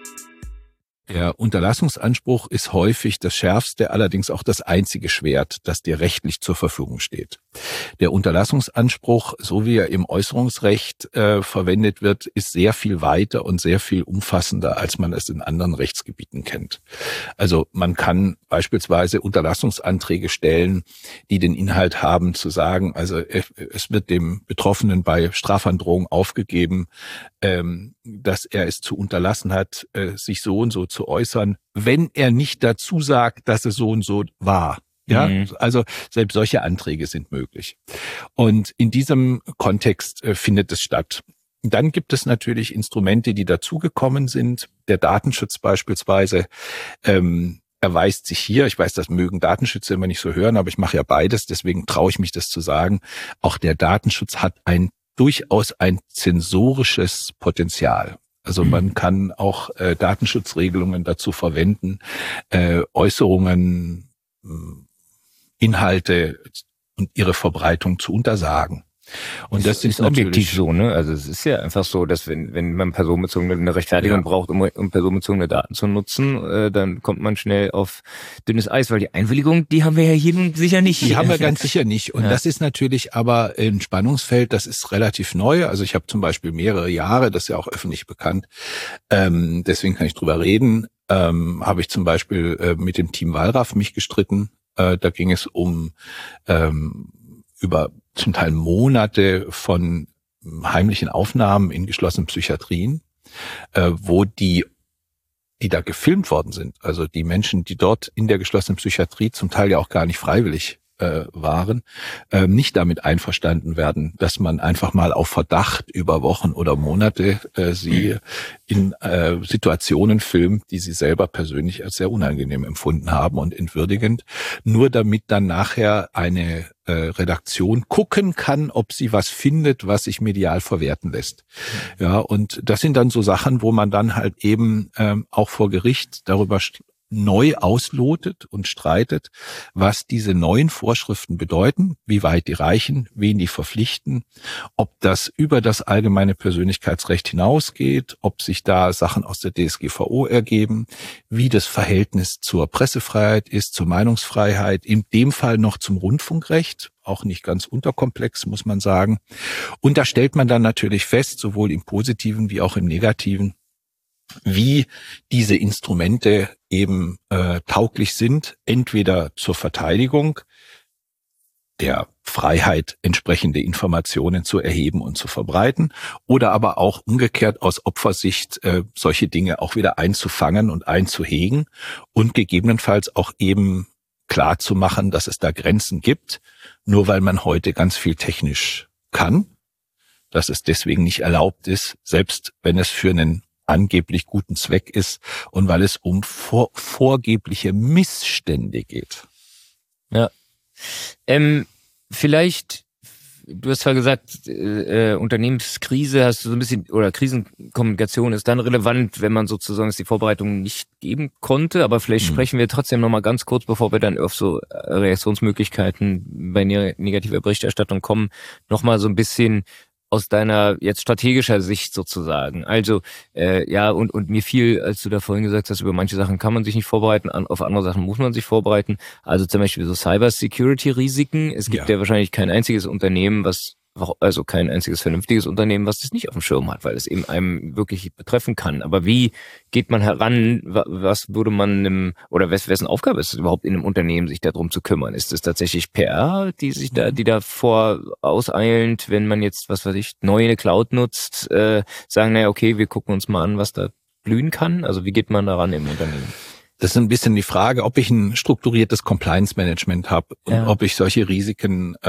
Speaker 3: Der Unterlassungsanspruch ist häufig das schärfste, allerdings auch das einzige Schwert, das dir rechtlich zur Verfügung steht. Der Unterlassungsanspruch, so wie er im Äußerungsrecht verwendet wird, ist sehr viel weiter und sehr viel umfassender, als man es in anderen Rechtsgebieten kennt. Also man kann beispielsweise Unterlassungsanträge stellen, die den Inhalt haben, zu sagen, also es wird dem Betroffenen bei Strafandrohung aufgegeben, dass er es zu unterlassen hat, sich so und so zu äußern, wenn er nicht dazu sagt, dass es so und so war. Ja, also selbst solche Anträge sind möglich. Und in diesem Kontext findet es statt. Dann gibt es natürlich Instrumente, die dazugekommen sind. Der Datenschutz beispielsweise erweist sich hier, ich weiß, das mögen Datenschützer immer nicht so hören, aber ich mache ja beides, deswegen traue ich mich das zu sagen. Auch der Datenschutz hat durchaus ein zensorisches Potenzial. Also man kann auch Datenschutzregelungen dazu verwenden, Äußerungen, Inhalte und ihre Verbreitung zu untersagen. Und das ist
Speaker 1: objektiv so, ne? Also es ist ja einfach so, dass wenn man personenbezogene eine Rechtfertigung braucht, um personenbezogene Daten zu nutzen, dann kommt man schnell auf dünnes Eis, weil die Einwilligung, die haben wir ja hier nun sicher nicht.
Speaker 3: Die haben wir ganz sicher nicht. Und das ist natürlich aber ein Spannungsfeld, das ist relativ neu. Also ich habe zum Beispiel mehrere Jahre, das ist ja auch öffentlich bekannt, deswegen kann ich drüber reden, habe ich zum Beispiel mit dem Team Wallraff mich gestritten. Da ging es um über zum Teil Monate von heimlichen Aufnahmen in geschlossenen Psychiatrien, wo die da gefilmt worden sind, also die Menschen, die dort in der geschlossenen Psychiatrie zum Teil ja auch gar nicht freiwillig waren, nicht damit einverstanden werden, dass man einfach mal auf Verdacht über Wochen oder Monate sie in Situationen filmt, die sie selber persönlich als sehr unangenehm empfunden haben und entwürdigend, nur damit dann nachher eine Redaktion gucken kann, ob sie was findet, was sich medial verwerten lässt. Ja, und das sind dann so Sachen, wo man dann halt eben auch vor Gericht darüber neu auslotet und streitet, was diese neuen Vorschriften bedeuten, wie weit die reichen, wen die verpflichten, ob das über das allgemeine Persönlichkeitsrecht hinausgeht, ob sich da Sachen aus der DSGVO ergeben, wie das Verhältnis zur Pressefreiheit ist, zur Meinungsfreiheit, in dem Fall noch zum Rundfunkrecht, auch nicht ganz unterkomplex, muss man sagen. Und da stellt man dann natürlich fest, sowohl im Positiven wie auch im Negativen, wie diese Instrumente eben tauglich sind, entweder zur Verteidigung der Freiheit, entsprechende Informationen zu erheben und zu verbreiten, oder aber auch umgekehrt aus Opfersicht solche Dinge auch wieder einzufangen und einzuhegen und gegebenenfalls auch eben klar zu machen, dass es da Grenzen gibt, nur weil man heute ganz viel technisch kann, dass es deswegen nicht erlaubt ist, selbst wenn es für einen angeblich guten Zweck ist und weil es um vorgebliche Missstände geht.
Speaker 1: Ja. Vielleicht, du hast zwar gesagt, Unternehmenskrise hast du so ein bisschen, oder Krisenkommunikation ist dann relevant, wenn man sozusagen die Vorbereitung nicht geben konnte, aber vielleicht sprechen wir trotzdem nochmal ganz kurz, bevor wir dann auf so Reaktionsmöglichkeiten bei negativer Berichterstattung kommen, nochmal so ein bisschen aus deiner jetzt strategischer Sicht sozusagen. Also und mir fiel, als du da vorhin gesagt hast, über manche Sachen kann man sich nicht vorbereiten, auf andere Sachen muss man sich vorbereiten. Also zum Beispiel so Cyber-Security-Risiken. Es gibt ja wahrscheinlich kein einziges Unternehmen, kein einziges vernünftiges Unternehmen, was das nicht auf dem Schirm hat, weil es eben einem wirklich betreffen kann. Aber wie geht man heran? Was würde man wessen Aufgabe ist es überhaupt in einem Unternehmen, sich darum zu kümmern? Ist es tatsächlich PR, die da vorauseilend, wenn man jetzt, neu eine Cloud nutzt, sagen, naja, okay, wir gucken uns mal an, was da blühen kann? Also wie geht man daran im Unternehmen?
Speaker 3: Das ist ein bisschen die Frage, ob ich ein strukturiertes Compliance-Management habe und ob ich solche Risiken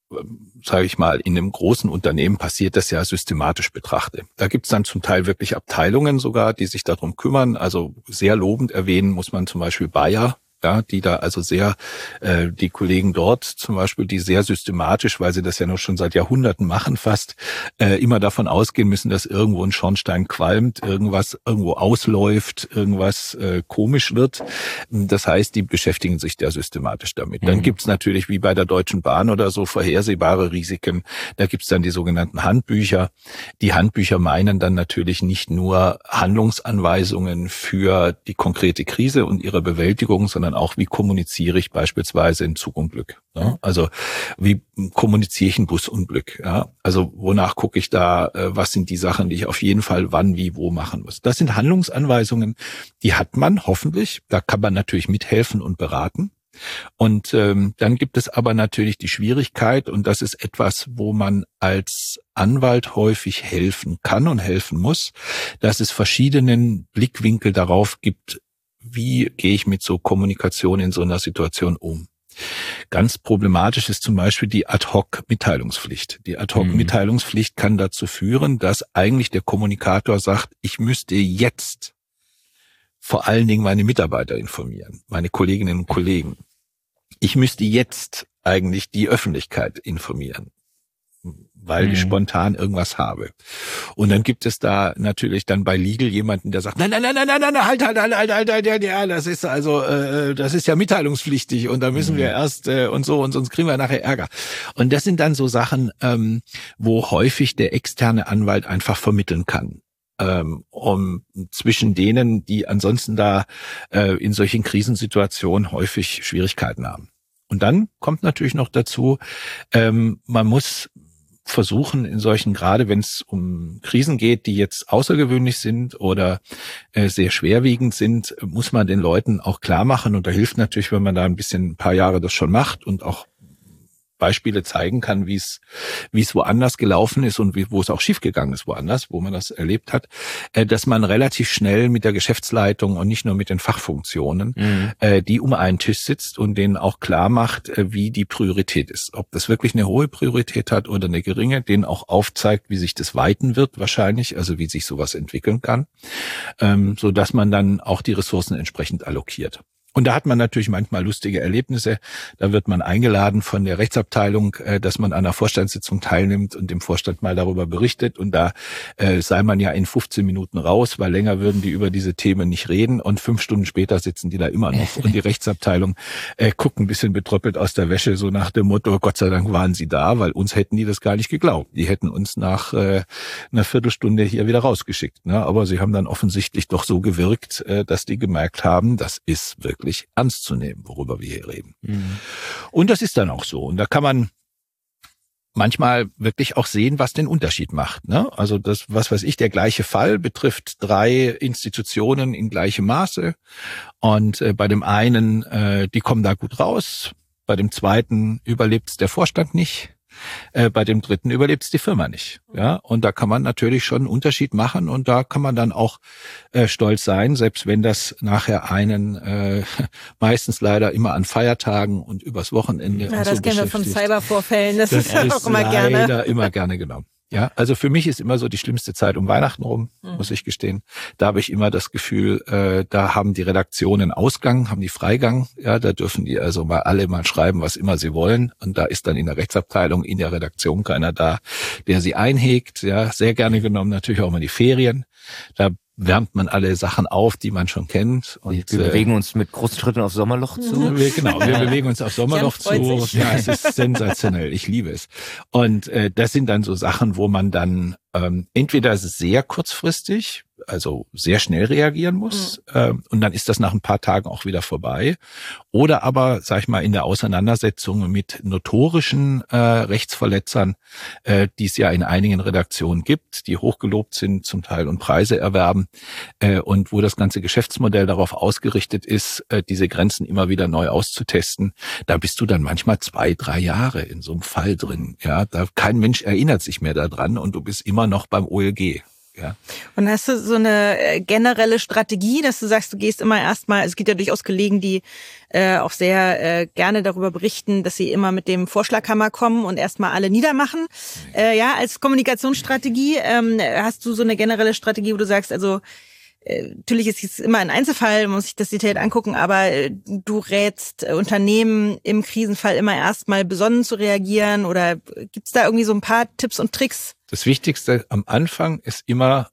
Speaker 3: sage ich mal, in einem großen Unternehmen passiert, das ja systematisch betrachte. Da gibt's dann zum Teil wirklich Abteilungen sogar, die sich darum kümmern. Also sehr lobend erwähnen muss man zum Beispiel Bayer, ja, die da also sehr, die Kollegen dort zum Beispiel, die sehr systematisch, weil sie das ja noch schon seit Jahrhunderten machen fast, immer davon ausgehen müssen, dass irgendwo ein Schornstein qualmt, irgendwas irgendwo ausläuft, irgendwas komisch wird. Das heißt, die beschäftigen sich da systematisch damit. Dann gibt's natürlich, wie bei der Deutschen Bahn oder so, vorhersehbare Risiken. Da gibt's dann die sogenannten Handbücher. Die Handbücher meinen dann natürlich nicht nur Handlungsanweisungen für die konkrete Krise und ihre Bewältigung, sondern auch, wie kommuniziere ich beispielsweise ein Zugunglück. Ja? Also wie kommuniziere ich ein Busunglück? Ja? Also wonach gucke ich da, was sind die Sachen, die ich auf jeden Fall wann, wie, wo machen muss. Das sind Handlungsanweisungen, die hat man hoffentlich. Da kann man natürlich mithelfen und beraten. Und dann gibt es aber natürlich die Schwierigkeit, und das ist etwas, wo man als Anwalt häufig helfen kann und helfen muss, dass es verschiedenen Blickwinkel darauf gibt, wie gehe ich mit so Kommunikation in so einer Situation um. Ganz problematisch ist zum Beispiel die Ad-hoc-Mitteilungspflicht. Die Ad-hoc-Mitteilungspflicht kann dazu führen, dass eigentlich der Kommunikator sagt, ich müsste jetzt vor allen Dingen meine Mitarbeiter informieren, meine Kolleginnen und Kollegen. Ich müsste jetzt eigentlich die Öffentlichkeit informieren, weil ich spontan irgendwas habe. Und dann gibt es da natürlich dann bei Legal jemanden, der sagt, nein, halt, ja, das ist also, das ist ja mitteilungspflichtig und da müssen wir erst und so und sonst kriegen wir nachher Ärger. Und das sind dann so Sachen, wo häufig der externe Anwalt einfach vermitteln kann. Um zwischen denen, die ansonsten da in solchen Krisensituationen häufig Schwierigkeiten haben. Und dann kommt natürlich noch dazu, man muss versuchen in solchen, gerade wenn es um Krisen geht, die jetzt außergewöhnlich sind oder sehr schwerwiegend sind, muss man den Leuten auch klar machen. Und da hilft natürlich, wenn man da ein paar Jahre das schon macht und auch Beispiele zeigen kann, wie es woanders gelaufen ist und wo es auch schiefgegangen ist woanders, wo man das erlebt hat, dass man relativ schnell mit der Geschäftsleitung und nicht nur mit den Fachfunktionen, die um einen Tisch sitzt und denen auch klar macht, wie die Priorität ist. Ob das wirklich eine hohe Priorität hat oder eine geringe, denen auch aufzeigt, wie sich das weiten wird wahrscheinlich, also wie sich sowas entwickeln kann, so dass man dann auch die Ressourcen entsprechend allokiert. Und da hat man natürlich manchmal lustige Erlebnisse. Da wird man eingeladen von der Rechtsabteilung, dass man an einer Vorstandssitzung teilnimmt und dem Vorstand mal darüber berichtet. Und da sei man ja in 15 Minuten raus, weil länger würden die über diese Themen nicht reden. Und 5 Stunden später sitzen die da immer noch. Und die Rechtsabteilung guckt ein bisschen betröppelt aus der Wäsche, so nach dem Motto, Gott sei Dank waren sie da, weil uns hätten die das gar nicht geglaubt. Die hätten uns nach einer Viertelstunde hier wieder rausgeschickt. Ne? Aber sie haben dann offensichtlich doch so gewirkt, dass die gemerkt haben, das ist wirklich ernst zu nehmen, worüber wir hier reden. Und das ist dann auch so. Und da kann man manchmal wirklich auch sehen, was den Unterschied macht. Ne? Also das, was weiß ich, der gleiche Fall betrifft 3 Institutionen in gleichem Maße. Und bei dem einen, die kommen da gut raus. Bei dem zweiten überlebt der Vorstand nicht. Bei dem dritten überlebt es die Firma nicht. Ja, und da kann man natürlich schon einen Unterschied machen und da kann man dann auch stolz sein, selbst wenn das nachher einen meistens leider immer an Feiertagen und übers Wochenende.
Speaker 2: Ja, das kennen wir von Cybervorfällen. Das ist ja auch immer gerne.
Speaker 3: Leider immer gerne genommen. Ja, also für mich ist immer so die schlimmste Zeit um Weihnachten rum, muss ich gestehen. Da habe ich immer das Gefühl, da haben die Redaktionen Ausgang, haben die Freigang. Ja, da dürfen die also alle mal schreiben, was immer sie wollen. Und da ist dann in der Rechtsabteilung, in der Redaktion keiner da, der sie einhegt. Ja, sehr gerne genommen natürlich auch mal die Ferien. Da wärmt man alle Sachen auf, die man schon kennt. Und
Speaker 1: wir bewegen uns mit großen Schritten auf Sommerloch zu.
Speaker 3: Wir bewegen uns auf Sommerloch zu. Ja, es ist sensationell. Ich liebe es. Und das sind dann so Sachen, wo man dann entweder sehr kurzfristig, also sehr schnell reagieren muss, und dann ist das nach ein paar Tagen auch wieder vorbei. Oder aber, sag ich mal, in der Auseinandersetzung mit notorischen Rechtsverletzern, die es ja in einigen Redaktionen gibt, die hochgelobt sind zum Teil und Preise erwerben, und wo das ganze Geschäftsmodell darauf ausgerichtet ist, diese Grenzen immer wieder neu auszutesten, da bist du dann manchmal 2-3 Jahre in so einem Fall drin. Ja, da kein Mensch erinnert sich mehr daran und du bist immer noch beim OLG. Ja.
Speaker 2: Und hast du so eine generelle Strategie, dass du sagst, du gehst immer erstmal, es gibt ja durchaus Kollegen, die auch sehr gerne darüber berichten, dass sie immer mit dem Vorschlaghammer kommen und erstmal alle niedermachen. Als Kommunikationsstrategie hast du so eine generelle Strategie, wo du sagst, also natürlich ist es immer ein Einzelfall, man muss sich das Detail angucken, aber du rätst Unternehmen im Krisenfall immer erstmal besonnen zu reagieren, oder gibt's da irgendwie so ein paar Tipps und Tricks?
Speaker 3: Das Wichtigste am Anfang ist immer,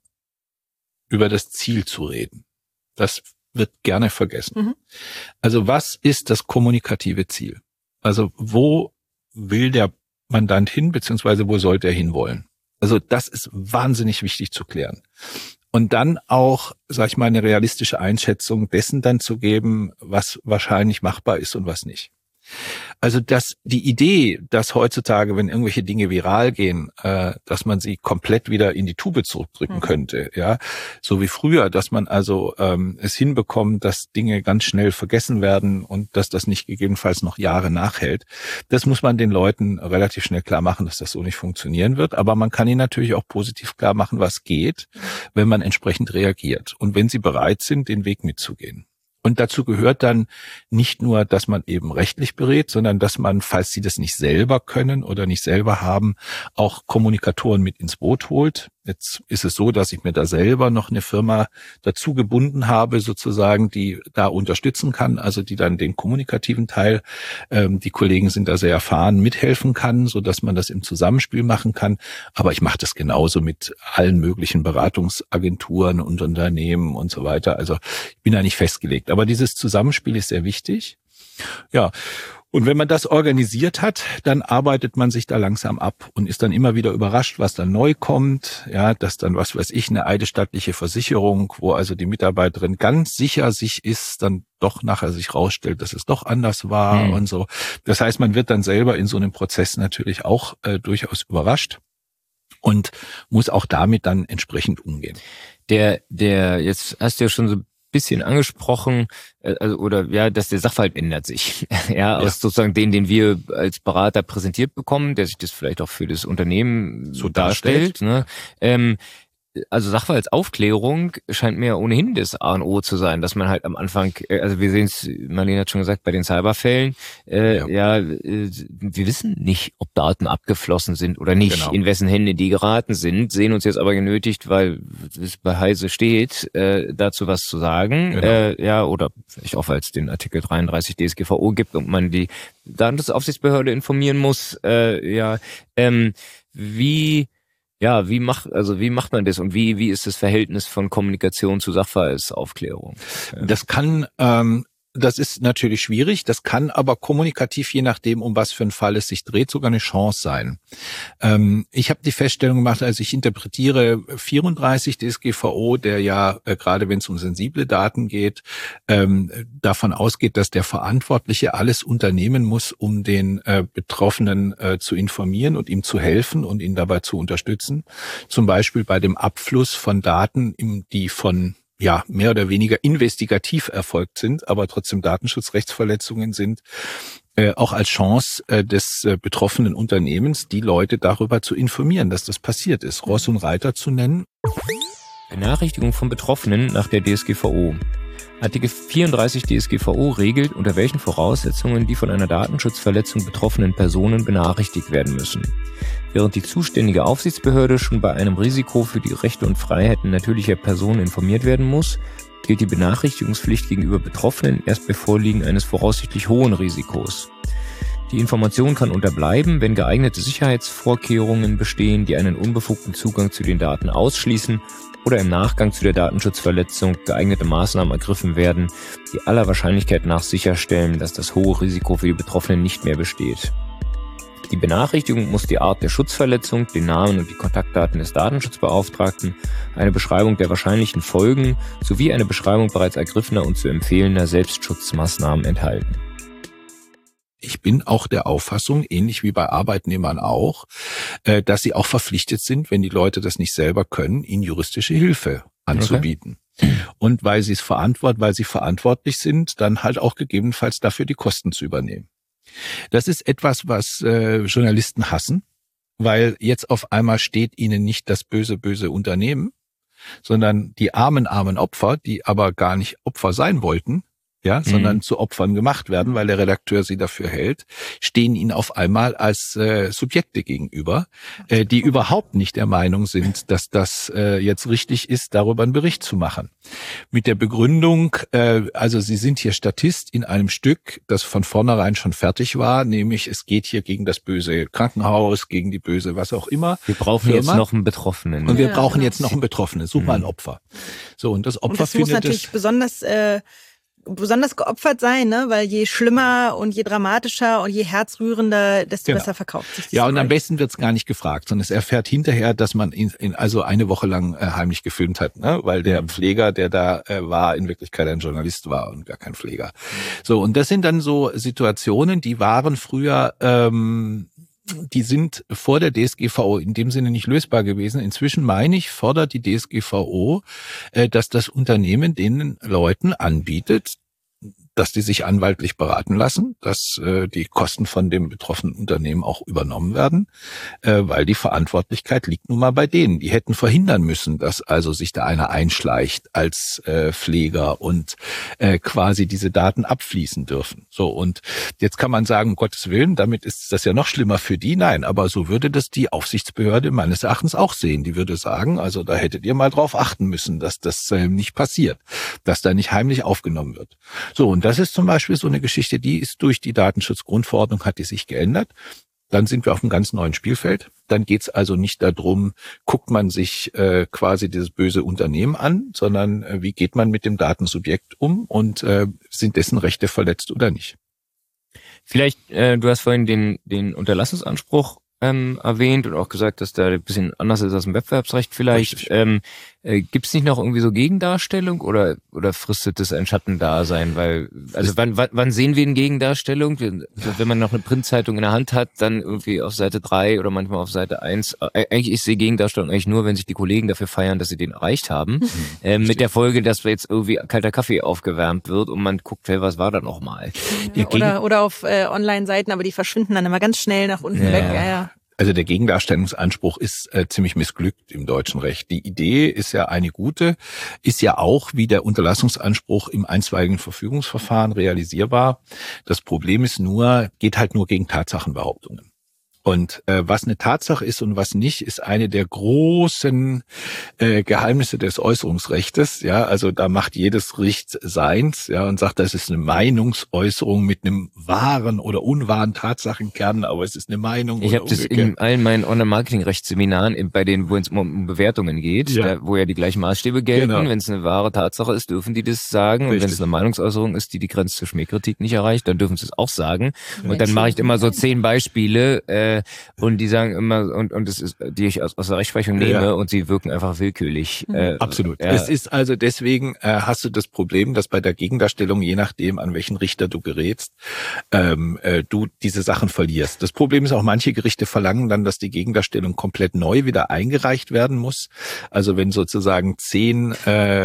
Speaker 3: über das Ziel zu reden. Das wird gerne vergessen. Also was ist das kommunikative Ziel? Also wo will der Mandant hin, beziehungsweise wo sollte er hinwollen? Also das ist wahnsinnig wichtig zu klären. Und dann auch, sag ich mal, eine realistische Einschätzung dessen dann zu geben, was wahrscheinlich machbar ist und was nicht. Also die Idee, dass heutzutage, wenn irgendwelche Dinge viral gehen, dass man sie komplett wieder in die Tube zurückdrücken könnte, ja, so wie früher, dass man also es hinbekommt, dass Dinge ganz schnell vergessen werden und dass das nicht gegebenenfalls noch Jahre nachhält. Das muss man den Leuten relativ schnell klar machen, dass das so nicht funktionieren wird. Aber man kann ihnen natürlich auch positiv klar machen, was geht, wenn man entsprechend reagiert und wenn sie bereit sind, den Weg mitzugehen. Und dazu gehört dann nicht nur, dass man eben rechtlich berät, sondern dass man, falls sie das nicht selber können oder nicht selber haben, auch Kommunikatoren mit ins Boot holt. Jetzt ist es so, dass ich mir da selber noch eine Firma dazu gebunden habe, sozusagen, die da unterstützen kann, also die dann den kommunikativen Teil, die Kollegen sind da sehr erfahren, mithelfen kann, so dass man das im Zusammenspiel machen kann. Aber ich mache das genauso mit allen möglichen Beratungsagenturen und Unternehmen und so weiter. Also ich bin da nicht festgelegt. Aber dieses Zusammenspiel ist sehr wichtig. Ja. Und wenn man das organisiert hat, dann arbeitet man sich da langsam ab und ist dann immer wieder überrascht, was dann neu kommt. Ja, dass dann, was weiß ich, eine eidesstattliche Versicherung, wo also die Mitarbeiterin ganz sicher sich ist, dann doch nachher sich rausstellt, dass es doch anders war und so. Das heißt, man wird dann selber in so einem Prozess natürlich auch durchaus überrascht und muss auch damit dann entsprechend umgehen.
Speaker 1: Jetzt hast du ja schon so bisschen angesprochen, dass der Sachverhalt ändert sich. Aus sozusagen den wir als Berater präsentiert bekommen, der sich das vielleicht auch für das Unternehmen so darstellt. Ne? Also Sachverhaltsaufklärung scheint mir ohnehin das A und O zu sein, dass man halt am Anfang, also wir sehen es, Marlene hat schon gesagt, bei den Cyberfällen, wir wissen nicht, ob Daten abgeflossen sind oder nicht, in wessen Hände die geraten sind, sehen uns jetzt aber genötigt, weil es bei Heise steht, dazu was zu sagen, oder vielleicht auch, weil es den Artikel 33 DSGVO gibt und man die Datenschutzaufsichtsbehörde informieren muss, wie macht man das und wie ist das Verhältnis von Kommunikation zu Sachverhaltsaufklärung?
Speaker 3: Das ist natürlich schwierig, das kann aber kommunikativ, je nachdem, um was für einen Fall es sich dreht, sogar eine Chance sein. Ich habe die Feststellung gemacht, also ich interpretiere 34 DSGVO, der ja, gerade wenn es um sensible Daten geht, davon ausgeht, dass der Verantwortliche alles unternehmen muss, um den Betroffenen zu informieren und ihm zu helfen und ihn dabei zu unterstützen. Zum Beispiel bei dem Abfluss von Daten, die von mehr oder weniger investigativ erfolgt sind, aber trotzdem Datenschutzrechtsverletzungen sind, auch als Chance des betroffenen Unternehmens, die Leute darüber zu informieren, dass das passiert ist, Ross und Reiter zu nennen.
Speaker 1: Benachrichtigung von Betroffenen nach der DSGVO. Artikel 34 DSGVO regelt, unter welchen Voraussetzungen die von einer Datenschutzverletzung betroffenen Personen benachrichtigt werden müssen. Während die zuständige Aufsichtsbehörde schon bei einem Risiko für die Rechte und Freiheiten natürlicher Personen informiert werden muss, gilt die Benachrichtigungspflicht gegenüber Betroffenen erst bei Vorliegen eines voraussichtlich hohen Risikos. Die Information kann unterbleiben, wenn geeignete Sicherheitsvorkehrungen bestehen, die einen unbefugten Zugang zu den Daten ausschließen oder im Nachgang zu der Datenschutzverletzung geeignete Maßnahmen ergriffen werden, die aller Wahrscheinlichkeit nach sicherstellen, dass das hohe Risiko für die Betroffenen nicht mehr besteht. Die Benachrichtigung muss die Art der Schutzverletzung, den Namen und die Kontaktdaten des Datenschutzbeauftragten, eine Beschreibung der wahrscheinlichen Folgen sowie eine Beschreibung bereits ergriffener und zu empfehlender Selbstschutzmaßnahmen enthalten.
Speaker 3: Ich bin auch der Auffassung, ähnlich wie bei Arbeitnehmern auch, dass sie auch verpflichtet sind, wenn die Leute das nicht selber können, ihnen juristische Hilfe anzubieten. Okay. Und weil sie verantwortlich sind, dann halt auch gegebenenfalls dafür die Kosten zu übernehmen. Das ist etwas, was Journalisten hassen, weil jetzt auf einmal steht ihnen nicht das böse Unternehmen, sondern die armen Opfer, die aber gar nicht Opfer sein wollten, ja, sondern zu Opfern gemacht werden, weil der Redakteur sie dafür hält, stehen ihnen auf einmal als Subjekte gegenüber, die überhaupt nicht der Meinung sind, dass das jetzt richtig ist, darüber einen Bericht zu machen. Mit der Begründung, also sie sind hier Statist in einem Stück, das von vornherein schon fertig war, nämlich es geht hier gegen das böse Krankenhaus, gegen die böse was auch immer.
Speaker 1: Wir brauchen jetzt noch einen Betroffenen.
Speaker 3: Und wir brauchen jetzt noch einen Betroffenen. Such mal ein Opfer. So, und das Opfer
Speaker 2: und das muss natürlich besonders geopfert sein, ne? Weil je schlimmer und je dramatischer und je herzrührender, desto besser verkauft sich das.
Speaker 3: Ja, und am besten wird's gar nicht gefragt, sondern es erfährt hinterher, dass man ihn also eine Woche lang heimlich gefilmt hat, ne? Weil der Pfleger, der da war, in Wirklichkeit ein Journalist war und gar kein Pfleger. So, und das sind dann so Situationen, die waren früher die sind vor der DSGVO in dem Sinne nicht lösbar gewesen. Inzwischen meine ich, fordert die DSGVO, dass das Unternehmen den Leuten anbietet, dass die sich anwaltlich beraten lassen, dass die Kosten von dem betroffenen Unternehmen auch übernommen werden, weil die Verantwortlichkeit liegt nun mal bei denen. Die hätten verhindern müssen, dass also sich da einer einschleicht als Pfleger und quasi diese Daten abfließen dürfen. So, und jetzt kann man sagen, um Gottes Willen, damit ist das ja noch schlimmer für die. Nein, aber so würde das die Aufsichtsbehörde meines Erachtens auch sehen. Die würde sagen, also da hättet ihr mal drauf achten müssen, dass das nicht passiert, dass da nicht heimlich aufgenommen wird. So, und das ist zum Beispiel so eine Geschichte, die ist durch die Datenschutzgrundverordnung, hat die sich geändert. Dann sind wir auf einem ganz neuen Spielfeld. Dann geht's also nicht darum, guckt man sich quasi dieses böse Unternehmen an, sondern wie geht man mit dem Datensubjekt um und sind dessen Rechte verletzt oder nicht.
Speaker 1: Vielleicht, du hast vorhin den Unterlassungsanspruch erwähnt und auch gesagt, dass der ein bisschen anders ist als im Wettbewerbsrecht vielleicht. Gibt es nicht noch irgendwie so Gegendarstellung oder fristet das ein Schattendasein? Weil, also wann sehen wir eine Gegendarstellung? Wenn man noch eine Printzeitung in der Hand hat, dann irgendwie auf Seite 3 oder manchmal auf Seite 1. Eigentlich, ich sehe Gegendarstellung eigentlich nur, wenn sich die Kollegen dafür feiern, dass sie den erreicht haben. Mit der Folge, dass jetzt irgendwie kalter Kaffee aufgewärmt wird und man guckt, hey, was war da nochmal?
Speaker 2: Oder auf Online-Seiten, aber die verschwinden dann immer ganz schnell nach unten weg. Ja.
Speaker 3: Also der Gegendarstellungsanspruch ist ziemlich missglückt im deutschen Recht. Die Idee ist ja eine gute, ist ja auch wie der Unterlassungsanspruch im einstweiligen Verfügungsverfahren realisierbar. Das Problem ist nur, geht halt nur gegen Tatsachenbehauptungen. Und was eine Tatsache ist und was nicht, ist eine der großen Geheimnisse des Äußerungsrechtes. Ja, also da macht jedes Gericht seins, ja, und sagt, das ist eine Meinungsäußerung mit einem wahren oder unwahren Tatsachenkern, aber es ist eine Meinung.
Speaker 1: Ich habe das in allen meinen Online-Marketing-Rechtsseminaren, bei denen, wo es um Bewertungen geht, wo ja die gleichen Maßstäbe gelten. Genau. Wenn es eine wahre Tatsache ist, dürfen die das sagen. Richtig. Und wenn es eine Meinungsäußerung ist, die Grenze zur Schmähkritik nicht erreicht, dann dürfen sie es auch sagen. Und dann mache ich immer so 10 Beispiele. Und die sagen immer, und das ist, die ich aus der Rechtsprechung nehme, und sie wirken einfach willkürlich.
Speaker 3: Absolut. Es ist also deswegen, hast du das Problem, dass bei der Gegendarstellung, je nachdem, an welchen Richter du gerätst, du diese Sachen verlierst. Das Problem ist auch, manche Gerichte verlangen dann, dass die Gegendarstellung komplett neu wieder eingereicht werden muss. Also wenn sozusagen 10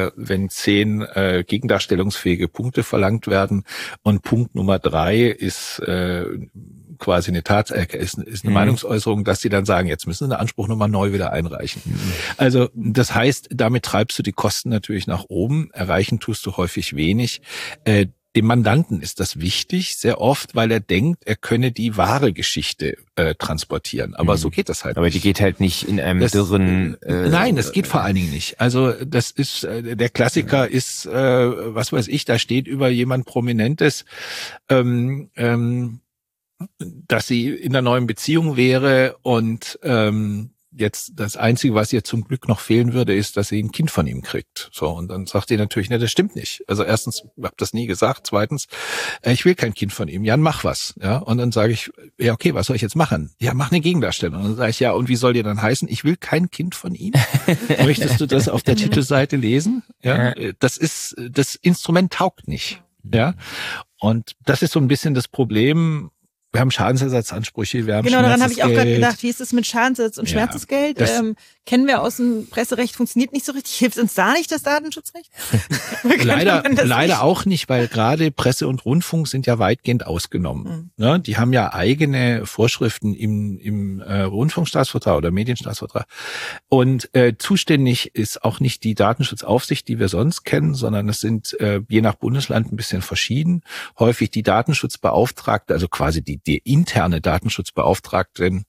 Speaker 3: gegendarstellungsfähige Punkte verlangt werden und Punkt Nummer 3 ist quasi eine ist eine Meinungsäußerung, dass sie dann sagen, jetzt müssen sie den Anspruch nochmal neu wieder einreichen. Also das heißt, damit treibst du die Kosten natürlich nach oben, erreichen tust du häufig wenig. Dem Mandanten ist das wichtig, sehr oft, weil er denkt, er könne die wahre Geschichte transportieren. Aber so geht das halt
Speaker 1: nicht. Aber
Speaker 3: nicht.
Speaker 1: Die geht halt nicht in einem dürren...
Speaker 3: Nein, das geht vor allen Dingen nicht. Also das ist, der Klassiker ist, was weiß ich, da steht über jemand Prominentes, dass sie in einer neuen Beziehung wäre und jetzt das Einzige, was ihr zum Glück noch fehlen würde, ist, dass sie ein Kind von ihm kriegt. So, und dann sagt ihr natürlich, ne, das stimmt nicht. Also erstens, ich habe das nie gesagt. Zweitens, ich will kein Kind von ihm. Jan, mach was. Ja, und dann sage ich, ja, okay, was soll ich jetzt machen? Ja, mach eine Gegendarstellung. Und dann sage ich, ja, und wie soll die dann heißen? Ich will kein Kind von ihm. Möchtest du das auf der Titelseite lesen? Ja, das Instrument taugt nicht. Ja, und das ist so ein bisschen das Problem. Wir haben Schadensersatzansprüche, wir haben
Speaker 2: Genau, daran habe ich auch gerade gedacht, wie ist es mit Schadensersatz und Schmerzensgeld? kennen wir aus dem Presserecht, funktioniert nicht so richtig. Hilft uns da nicht das Datenschutzrecht?
Speaker 3: Leider auch nicht, weil gerade Presse und Rundfunk sind ja weitgehend ausgenommen. Ne? Die haben ja eigene Vorschriften im Rundfunkstaatsvertrag oder Medienstaatsvertrag. Und zuständig ist auch nicht die Datenschutzaufsicht, die wir sonst kennen, sondern es sind je nach Bundesland ein bisschen verschieden. Häufig die Datenschutzbeauftragte, also quasi die interne Datenschutzbeauftragten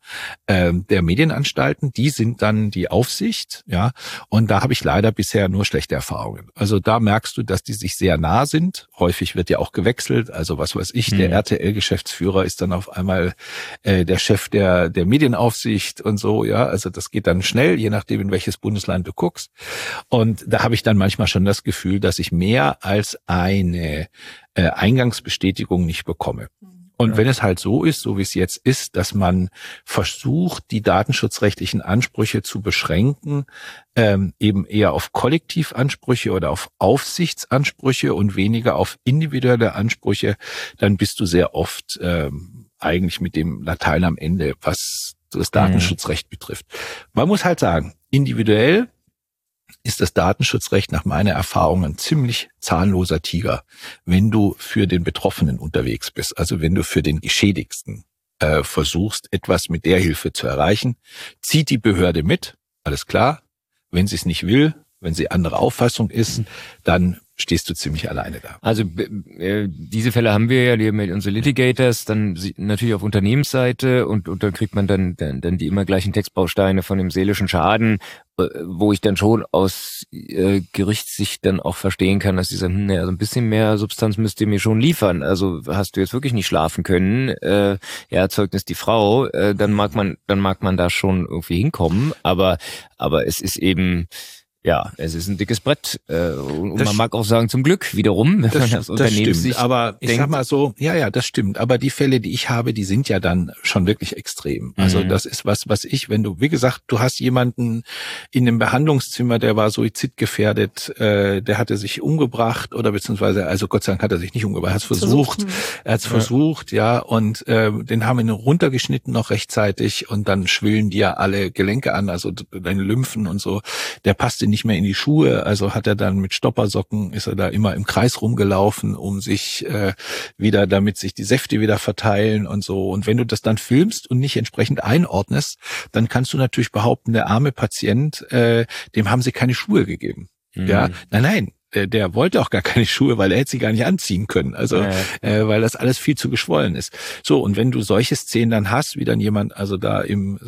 Speaker 3: der Medienanstalten, die sind dann die Aufsicht, ja. Und da habe ich leider bisher nur schlechte Erfahrungen. Also da merkst du, dass die sich sehr nah sind. Häufig wird ja auch gewechselt. Also was weiß ich, der RTL-Geschäftsführer ist dann auf einmal der Chef der Medienaufsicht und so, ja. Also das geht dann schnell, je nachdem, in welches Bundesland du guckst. Und da habe ich dann manchmal schon das Gefühl, dass ich mehr als eine Eingangsbestätigung nicht bekomme. Und wenn es halt so ist, so wie es jetzt ist, dass man versucht, die datenschutzrechtlichen Ansprüche zu beschränken, eben eher auf Kollektivansprüche oder auf Aufsichtsansprüche und weniger auf individuelle Ansprüche, dann bist du sehr oft eigentlich mit dem Latein am Ende, was das Datenschutzrecht betrifft. Man muss halt sagen, individuell ist das Datenschutzrecht nach meiner Erfahrung ein ziemlich zahnloser Tiger, wenn du für den Betroffenen unterwegs bist, also wenn du für den Geschädigten versuchst, etwas mit der Hilfe zu erreichen, zieht die Behörde mit, alles klar. Wenn sie es nicht will, wenn sie anderer Auffassung ist, dann stehst du ziemlich alleine da.
Speaker 1: Also diese Fälle haben wir ja, die haben unsere Litigators, dann natürlich auf Unternehmensseite und dann kriegt man dann die immer gleichen Textbausteine von dem seelischen Schaden, wo ich dann schon aus Gerichtssicht dann auch verstehen kann, dass die sagen, also ein bisschen mehr Substanz müsst ihr mir schon liefern. Also hast du jetzt wirklich nicht schlafen können, Zeugnis die Frau, dann mag man da schon irgendwie hinkommen, aber es ist eben es ist ein dickes Brett und man mag auch sagen, zum Glück wiederum, wenn man das Unternehmenssicht
Speaker 3: stimmt. Aber ich sag mal so, ja, das stimmt. Aber die Fälle, die ich habe, die sind ja dann schon wirklich extrem. Also das ist was ich, wenn du, wie gesagt, du hast jemanden in einem Behandlungszimmer, der war suizidgefährdet, der hatte sich umgebracht oder beziehungsweise, also Gott sei Dank hat er sich nicht umgebracht, er hat es versucht, ja, und den haben ihn runtergeschnitten noch rechtzeitig und dann schwillen dir alle Gelenke an, also deine Lymphen und so. Der passte nicht mehr in die Schuhe, also hat er dann mit Stoppersocken, ist er da immer im Kreis rumgelaufen, um sich wieder, damit sich die Säfte wieder verteilen und so. Und wenn du das dann filmst und nicht entsprechend einordnest, dann kannst du natürlich behaupten, der arme Patient, dem haben sie keine Schuhe gegeben. Ja, nein. Der wollte auch gar keine Schuhe, weil er hätte sie gar nicht anziehen können. Also, weil das alles viel zu geschwollen ist. So, und wenn du solche Szenen dann hast, wie dann jemand also da im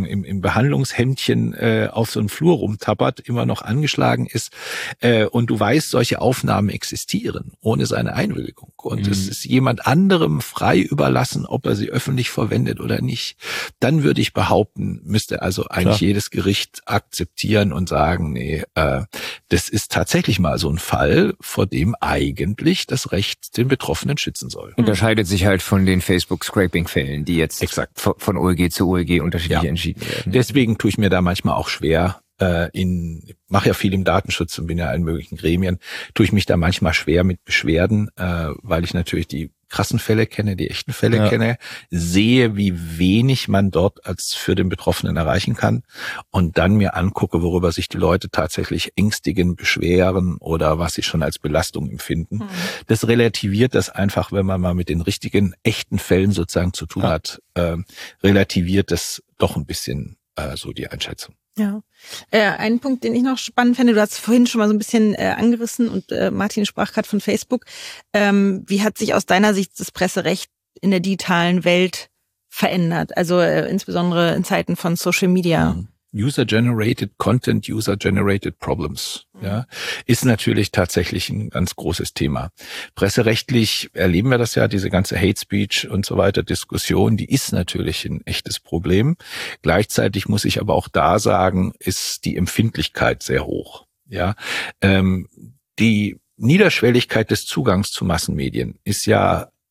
Speaker 3: Behandlungshemdchen auf so einem Flur rumtappert, immer noch angeschlagen ist, und du weißt, solche Aufnahmen existieren, ohne seine Einwilligung. Und es ist jemand anderem frei überlassen, ob er sie öffentlich verwendet oder nicht. Dann würde ich behaupten, müsste also eigentlich jedes Gericht akzeptieren und sagen, nee, das ist tatsächlich mal so ein Fall, vor dem eigentlich das Recht den Betroffenen schützen soll.
Speaker 1: Unterscheidet sich halt von den Facebook-Scraping-Fällen, die jetzt von OLG zu OLG unterschiedlich entschieden werden.
Speaker 3: Deswegen tue ich mir da manchmal auch schwer, ich mache ja viel im Datenschutz und bin ja in möglichen Gremien, tue ich mich da manchmal schwer mit Beschwerden, weil ich natürlich die krassen Fälle kenne, die echten Fälle kenne, sehe, wie wenig man dort als für den Betroffenen erreichen kann und dann mir angucke, worüber sich die Leute tatsächlich ängstigen, beschweren oder was sie schon als Belastung empfinden. Das relativiert das einfach, wenn man mal mit den richtigen, echten Fällen sozusagen zu tun hat, relativiert das doch ein bisschen so die Einschätzung.
Speaker 2: Ja, ein Punkt, den ich noch spannend fände, du hast vorhin schon mal so ein bisschen angerissen und Martin sprach gerade von Facebook. Wie hat sich aus deiner Sicht das Presserecht in der digitalen Welt verändert? Also insbesondere in Zeiten von Social Media.
Speaker 3: User-generated Content, User-generated Problems, ist natürlich tatsächlich ein ganz großes Thema. Presserechtlich erleben wir das ja, diese ganze Hate Speech und so weiter Diskussion, die ist natürlich ein echtes Problem. Gleichzeitig muss ich aber auch da sagen, ist die Empfindlichkeit sehr hoch. Ja, die Niederschwelligkeit des Zugangs zu Massenmedien ist ja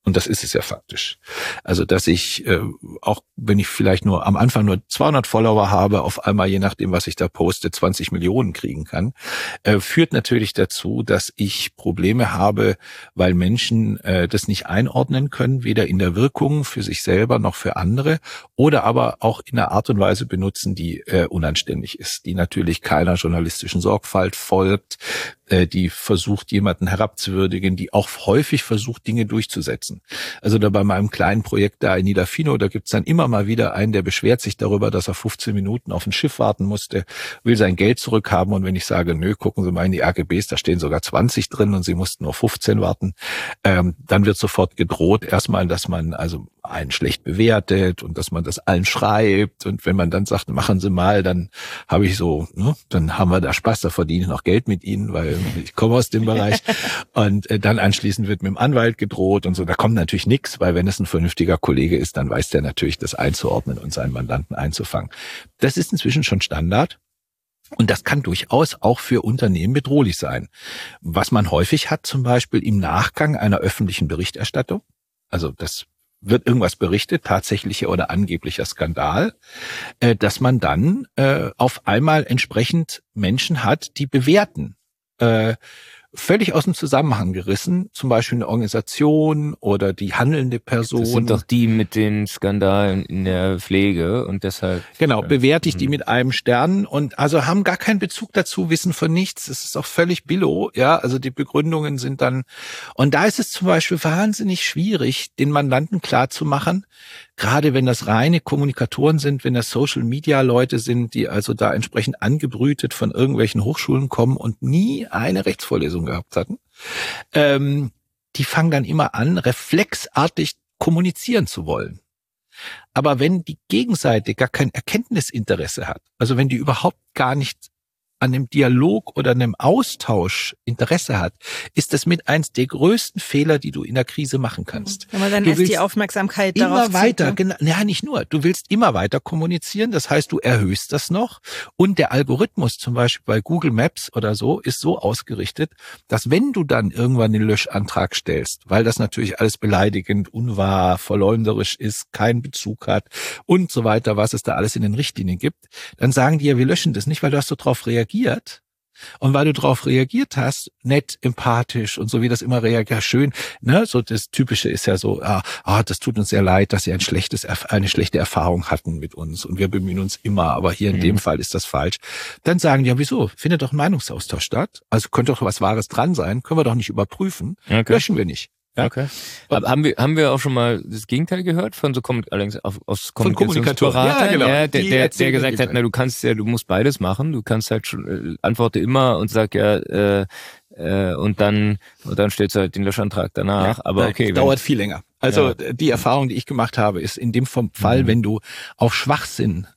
Speaker 3: Und das ist es ja faktisch. Also, dass ich, auch wenn ich vielleicht nur am Anfang nur 200 Follower habe, auf einmal, je nachdem, was ich da poste, 20 Millionen kriegen kann, führt natürlich dazu, dass ich Probleme habe, weil Menschen das nicht einordnen können, weder in der Wirkung für sich selber noch für andere, oder aber auch in einer Art und Weise benutzen, die unanständig ist, die natürlich keiner journalistischen Sorgfalt folgt, die versucht, jemanden herabzuwürdigen, die auch häufig versucht, Dinge durchzusetzen. Also da bei meinem kleinen Projekt da in Niederfino, da gibt's dann immer mal wieder einen, der beschwert sich darüber, dass er 15 Minuten auf ein Schiff warten musste, will sein Geld zurückhaben, und wenn ich sage, nö, gucken Sie mal in die AGBs, da stehen sogar 20 drin und Sie mussten nur 15 warten, dann wird sofort gedroht, erstmal, dass man also einen schlecht bewertet und dass man das allen schreibt, und wenn man dann sagt, machen Sie mal, dann habe ich so, ne, dann haben wir da Spaß, da verdiene ich noch Geld mit Ihnen, weil ich komme aus dem Bereich, und dann anschließend wird mit dem Anwalt gedroht und so, da kommt natürlich nichts, weil wenn es ein vernünftiger Kollege ist, dann weiß der natürlich, das einzuordnen und seinen Mandanten einzufangen. Das ist inzwischen schon Standard. Und das kann durchaus auch für Unternehmen bedrohlich sein. Was man häufig hat, zum Beispiel im Nachgang einer öffentlichen Berichterstattung, also das wird irgendwas berichtet, tatsächlicher oder angeblicher Skandal, dass man dann auf einmal entsprechend Menschen hat, die bewerten, völlig aus dem Zusammenhang gerissen, zum Beispiel eine Organisation oder die handelnde Person.
Speaker 1: Das sind doch die mit den Skandalen in der Pflege und deshalb...
Speaker 3: Genau, bewerte ich die mit einem Stern und also haben gar keinen Bezug dazu, wissen von nichts. Es ist auch völlig billo, ja, also die Begründungen sind dann... Und da ist es zum Beispiel wahnsinnig schwierig, den Mandanten klarzumachen, gerade wenn das reine Kommunikatoren sind, wenn das Social-Media-Leute sind, die also da entsprechend angebrütet von irgendwelchen Hochschulen kommen und nie eine Rechtsvorlesung gehabt hatten, die fangen dann immer an, reflexartig kommunizieren zu wollen. Aber wenn die Gegenseite gar kein Erkenntnisinteresse hat, also wenn die überhaupt gar nicht an einem Dialog oder einem Austausch Interesse hat, ist das mit eins der größten Fehler, die du in der Krise machen kannst.
Speaker 2: Wenn man dann erst die Aufmerksamkeit darauf
Speaker 3: immer weiter,
Speaker 2: zieht, ne?
Speaker 3: Ja, nicht nur. Du willst immer weiter kommunizieren, das heißt, du erhöhst das noch. Und der Algorithmus zum Beispiel bei Google Maps oder so ist so ausgerichtet, dass wenn du dann irgendwann den Löschantrag stellst, weil das natürlich alles beleidigend, unwahr, verleumderisch ist, keinen Bezug hat und so weiter, was es da alles in den Richtlinien gibt, dann sagen die ja, wir löschen das nicht, weil du hast so drauf reagiert. Und weil du darauf reagiert hast, nett, empathisch und so wie das immer reagiert, schön, ne, so das Typische ist ja so, das tut uns sehr leid, dass Sie eine schlechte Erfahrung hatten mit uns und wir bemühen uns immer, aber hier in dem Fall ist das falsch. Dann sagen die, ja, wieso? Findet doch ein Meinungsaustausch statt? Also könnte doch was Wahres dran sein, können wir doch nicht überprüfen, löschen wir nicht. Ja?
Speaker 1: Okay. Aber haben wir auch schon mal das Gegenteil gehört von so allerdings aus Kommunikationsberatern,
Speaker 3: ja, genau.
Speaker 1: der gesagt hat, na du musst beides machen, du kannst halt schon antworte immer und sag und dann stellst du halt den Löschantrag danach.
Speaker 3: Ja,
Speaker 1: aber okay,
Speaker 3: dauert viel länger. Also die Erfahrung, die ich gemacht habe, ist in dem Fall, wenn du auf Schwachsinn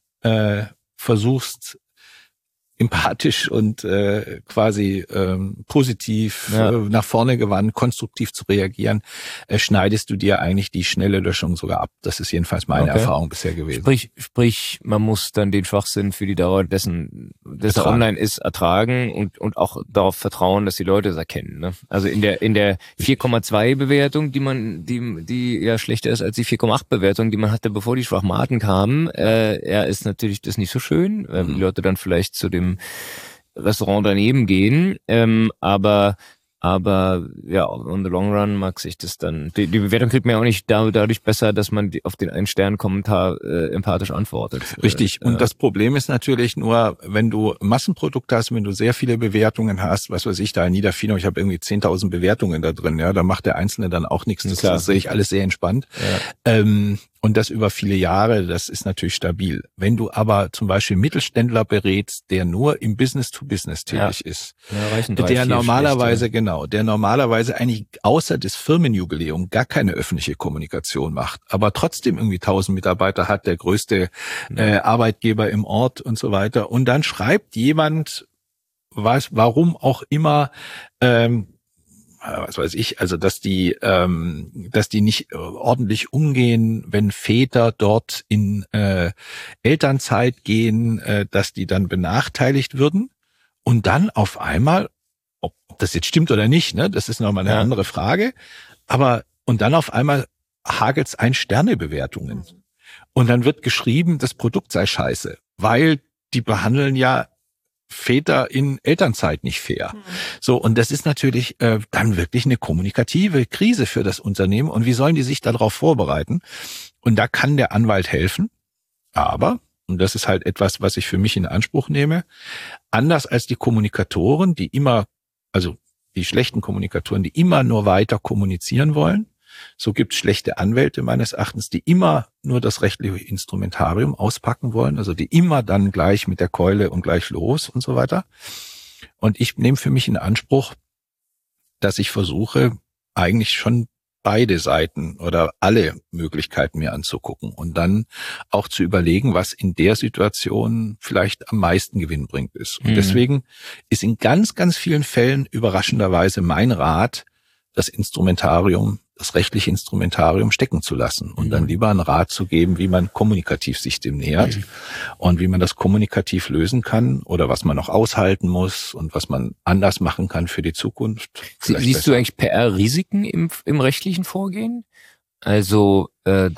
Speaker 3: versuchst, empathisch und quasi positiv nach vorne gewandt, konstruktiv zu reagieren, schneidest du dir eigentlich die schnelle Löschung sogar ab. Das ist jedenfalls meine Erfahrung bisher gewesen.
Speaker 1: Sprich, man muss dann den Schwachsinn für die Dauer dessen, dass er online ist, ertragen und auch darauf vertrauen, dass die Leute es erkennen. Ne? Also in der 4,2 Bewertung, die ja schlechter ist als die 4,8 Bewertung, die man hatte, bevor die Schwachmaten kamen, ist natürlich das nicht so schön, weil die Leute dann vielleicht zu dem Restaurant daneben gehen, aber ja, on the long run mag sich das dann, die Bewertung kriegt man ja auch nicht dadurch besser, dass man auf den Ein-Stern-Kommentar empathisch antwortet.
Speaker 3: Richtig. Und das Problem ist natürlich nur, wenn du Massenprodukte hast, wenn du sehr viele Bewertungen hast, was weiß ich, da in Niederfino, ich habe irgendwie 10.000 Bewertungen da drin, ja, da macht der Einzelne dann auch nichts. Das sehe ich alles sehr entspannt. Ja. Und das über viele Jahre, das ist natürlich stabil. Wenn du aber zum Beispiel Mittelständler berätst, der nur im Business-to-Business tätig ist, der normalerweise eigentlich außer des Firmenjubiläum gar keine öffentliche Kommunikation macht, aber trotzdem irgendwie 1000 Mitarbeiter hat, der größte Arbeitgeber im Ort und so weiter. Und dann schreibt jemand, warum auch immer, was weiß ich, also dass die nicht ordentlich umgehen, wenn Väter dort in Elternzeit gehen, dass die dann benachteiligt würden und dann auf einmal, ob das jetzt stimmt oder nicht, ne, das ist nochmal eine andere Frage, aber Und dann auf einmal hagelt's 1-Sterne-Bewertungen. Und dann wird geschrieben, das Produkt sei scheiße, weil die behandeln ja Väter in Elternzeit nicht fair. So, und das ist natürlich dann wirklich eine kommunikative Krise für das Unternehmen. Und wie sollen die sich darauf vorbereiten? Und da kann der Anwalt helfen. Aber, und das ist halt etwas, was ich für mich in Anspruch nehme, anders als die Kommunikatoren, die schlechten Kommunikatoren, die immer nur weiter kommunizieren wollen, so gibt es schlechte Anwälte meines Erachtens, die immer nur das rechtliche Instrumentarium auspacken wollen, also die immer dann gleich mit der Keule und gleich los und so weiter. Und ich nehme für mich in Anspruch, dass ich versuche, eigentlich schon beide Seiten oder alle Möglichkeiten mir anzugucken und dann auch zu überlegen, was in der Situation vielleicht am meisten Gewinn bringt ist. Und deswegen ist in ganz, ganz vielen Fällen überraschenderweise mein Rat, das rechtliche Instrumentarium stecken zu lassen und dann lieber einen Rat zu geben, wie man kommunikativ sich dem nähert und wie man das kommunikativ lösen kann oder was man noch aushalten muss und was man anders machen kann für die Zukunft.
Speaker 1: Siehst du eigentlich PR-Risiken im rechtlichen Vorgehen? Also,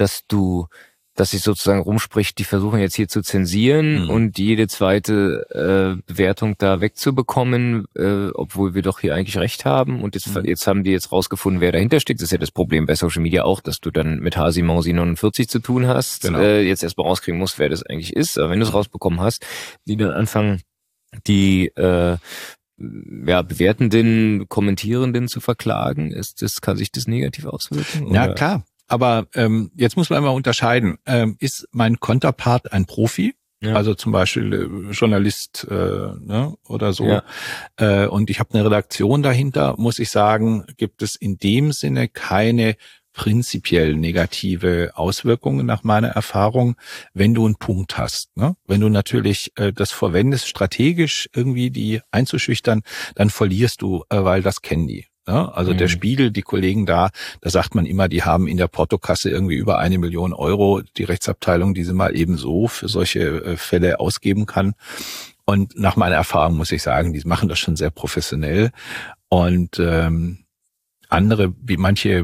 Speaker 1: dass sich sozusagen rumspricht, die versuchen jetzt hier zu zensieren und jede zweite Bewertung da wegzubekommen, obwohl wir doch hier eigentlich recht haben. Und jetzt haben die jetzt rausgefunden, wer dahinter steckt. Das ist ja das Problem bei Social Media auch, dass du dann mit Hasi Mausi 49 zu tun hast. Genau. Jetzt erstmal rauskriegen musst, wer das eigentlich ist. Aber wenn du es rausbekommen hast, die dann anfangen, die Bewertenden, Kommentierenden zu verklagen, kann sich das negativ auswirken? Oder?
Speaker 3: Ja, klar. Aber jetzt muss man immer unterscheiden. Ist mein Konterpart ein Profi? Ja. Also zum Beispiel Journalist oder so. Ja. Und ich habe eine Redaktion dahinter, muss ich sagen, gibt es in dem Sinne keine prinzipiell negative Auswirkungen nach meiner Erfahrung, wenn du einen Punkt hast. Ne? Wenn du natürlich das verwendest, strategisch irgendwie die einzuschüchtern, dann verlierst du, weil das kennen die. Ja, also der Spiegel, die Kollegen da sagt man immer, die haben in der Portokasse irgendwie über 1 Million Euro, die Rechtsabteilung, die sie mal eben so für solche Fälle ausgeben kann. Und nach meiner Erfahrung muss ich sagen, die machen das schon sehr professionell. Und andere, wie manche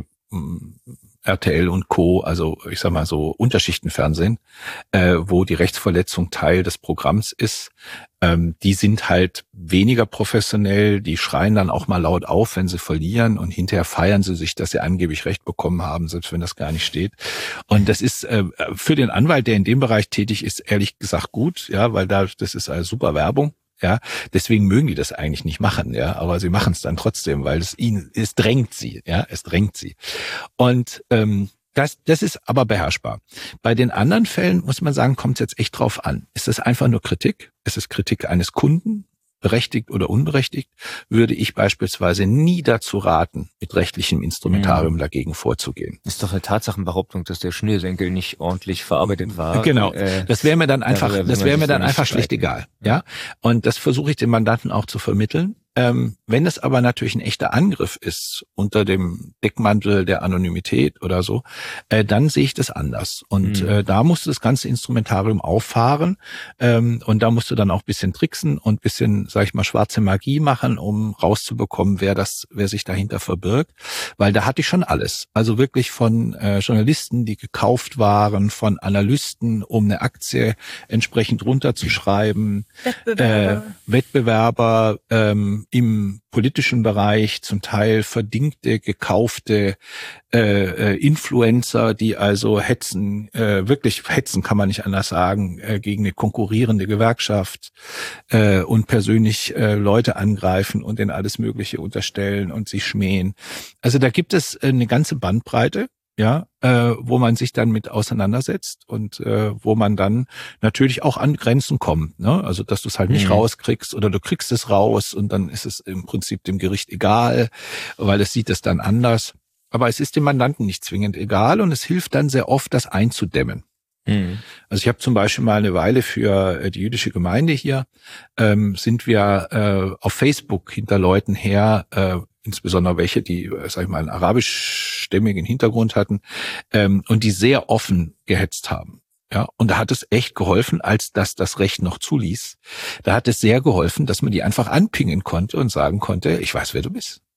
Speaker 3: RTL und Co., also ich sag mal so Unterschichtenfernsehen, wo die Rechtsverletzung Teil des Programms ist, die sind halt weniger professionell, die schreien dann auch mal laut auf, wenn sie verlieren und hinterher feiern sie sich, dass sie angeblich Recht bekommen haben, selbst wenn das gar nicht steht. Und das ist für den Anwalt, der in dem Bereich tätig ist, ehrlich gesagt gut, ja, weil das ist eine super Werbung. Ja, deswegen mögen die das eigentlich nicht machen, ja, aber sie machen es dann trotzdem, weil es drängt sie, ja, es drängt sie. Und das ist aber beherrschbar. Bei den anderen Fällen muss man sagen, kommt es jetzt echt drauf an. Ist es einfach nur Kritik? Ist es Kritik eines Kunden? Berechtigt oder unberechtigt, würde ich beispielsweise nie dazu raten, mit rechtlichem Instrumentarium dagegen vorzugehen.
Speaker 1: Ist doch eine Tatsachenbehauptung, dass der Schnürsenkel nicht ordentlich verarbeitet war.
Speaker 3: Genau. Das wäre mir dann einfach schlicht egal. Ja. Und das versuche ich den Mandanten auch zu vermitteln. Wenn es aber natürlich ein echter Angriff ist unter dem Deckmantel der Anonymität oder so, dann sehe ich das anders. Und da musst du das ganze Instrumentarium auffahren und da musst du dann auch ein bisschen tricksen und ein bisschen, sag ich mal, schwarze Magie machen, um rauszubekommen, wer sich dahinter verbirgt. Weil da hatte ich schon alles. Also wirklich von Journalisten, die gekauft waren, von Analysten, um eine Aktie entsprechend runterzuschreiben, Wettbewerber im politischen Bereich, zum Teil verdingte, gekaufte Influencer, die also hetzen, wirklich hetzen kann man nicht anders sagen, gegen eine konkurrierende Gewerkschaft und persönlich Leute angreifen und denen alles Mögliche unterstellen und sie schmähen. Also da gibt es eine ganze Bandbreite. Ja, wo man sich dann mit auseinandersetzt und wo man dann natürlich auch an Grenzen kommt, ne? Also dass du es halt nicht rauskriegst oder du kriegst es raus und dann ist es im Prinzip dem Gericht egal, weil es sieht es dann anders. Aber es ist dem Mandanten nicht zwingend egal und es hilft dann sehr oft, das einzudämmen. Also ich habe zum Beispiel mal eine Weile für die jüdische Gemeinde hier, sind wir auf Facebook hinter Leuten her, insbesondere welche, die, sag ich mal, einen arabischstämmigen Hintergrund hatten und die sehr offen gehetzt haben. Ja, und da hat es echt geholfen, als das Recht noch zuließ. Da hat es sehr geholfen, dass man die einfach anpingen konnte und sagen konnte, ich weiß, wer du bist.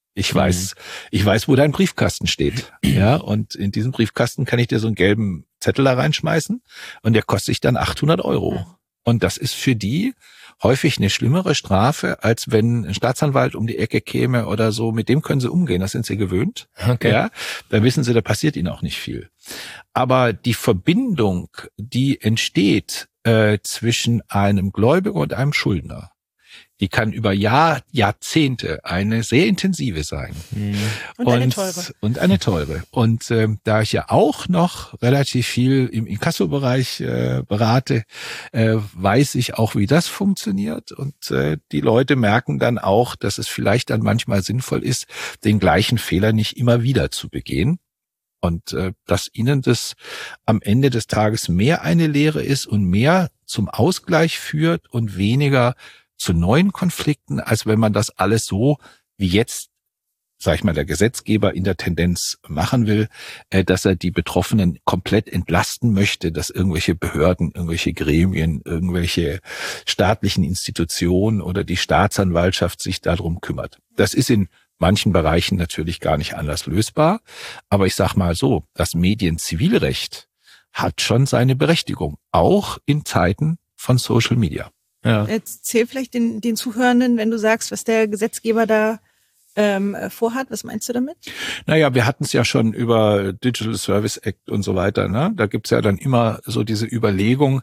Speaker 3: Ich weiß, wo dein Briefkasten steht. Ja, und in diesem Briefkasten kann ich dir so einen gelben Zettel da reinschmeißen und der kostet dich dann 800 €. Und das ist für die häufig eine schlimmere Strafe, als wenn ein Staatsanwalt um die Ecke käme oder so. Mit dem können sie umgehen, das sind sie gewöhnt.
Speaker 1: Okay.
Speaker 3: Ja, da wissen sie, da passiert ihnen auch nicht viel. Aber die Verbindung, die entsteht zwischen einem Gläubiger und einem Schuldner, die kann über Jahrzehnte eine sehr intensive sein.
Speaker 2: Und eine teure.
Speaker 3: Und eine teure. Und da ich ja auch noch relativ viel im Inkassobereich berate, weiß ich auch, wie das funktioniert. Und die Leute merken dann auch, dass es vielleicht dann manchmal sinnvoll ist, den gleichen Fehler nicht immer wieder zu begehen. Und dass ihnen das am Ende des Tages mehr eine Lehre ist und mehr zum Ausgleich führt und weniger zu neuen Konflikten, als wenn man das alles so wie jetzt, sag ich mal, der Gesetzgeber in der Tendenz machen will, dass er die Betroffenen komplett entlasten möchte, dass irgendwelche Behörden, irgendwelche Gremien, irgendwelche staatlichen Institutionen oder die Staatsanwaltschaft sich darum kümmert. Das ist in manchen Bereichen natürlich gar nicht anders lösbar, aber ich sag mal so, das Medienzivilrecht hat schon seine Berechtigung, auch in Zeiten von Social Media.
Speaker 1: Ja.
Speaker 2: Jetzt zähl vielleicht den Zuhörenden, wenn du sagst, was der Gesetzgeber da vorhat. Was meinst du damit?
Speaker 3: Naja, wir hatten es ja schon über Digital Service Act und so weiter. Ne? Da gibt's ja dann immer so diese Überlegung,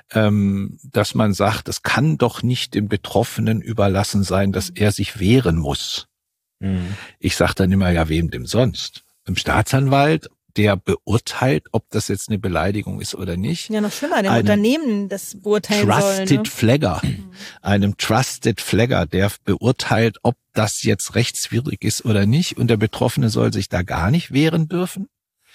Speaker 3: dass man sagt, es kann doch nicht dem Betroffenen überlassen sein, dass er sich wehren muss. Ich sage dann immer, ja, wem denn sonst? Im Staatsanwalt, der beurteilt, ob das jetzt eine Beleidigung ist oder nicht.
Speaker 2: Ja, noch schlimmer, dem Unternehmen das beurteilen
Speaker 3: Trusted
Speaker 2: soll. Ne?
Speaker 3: Flagger, einem Trusted Flagger, der beurteilt, ob das jetzt rechtswidrig ist oder nicht. Und der Betroffene soll sich da gar nicht wehren dürfen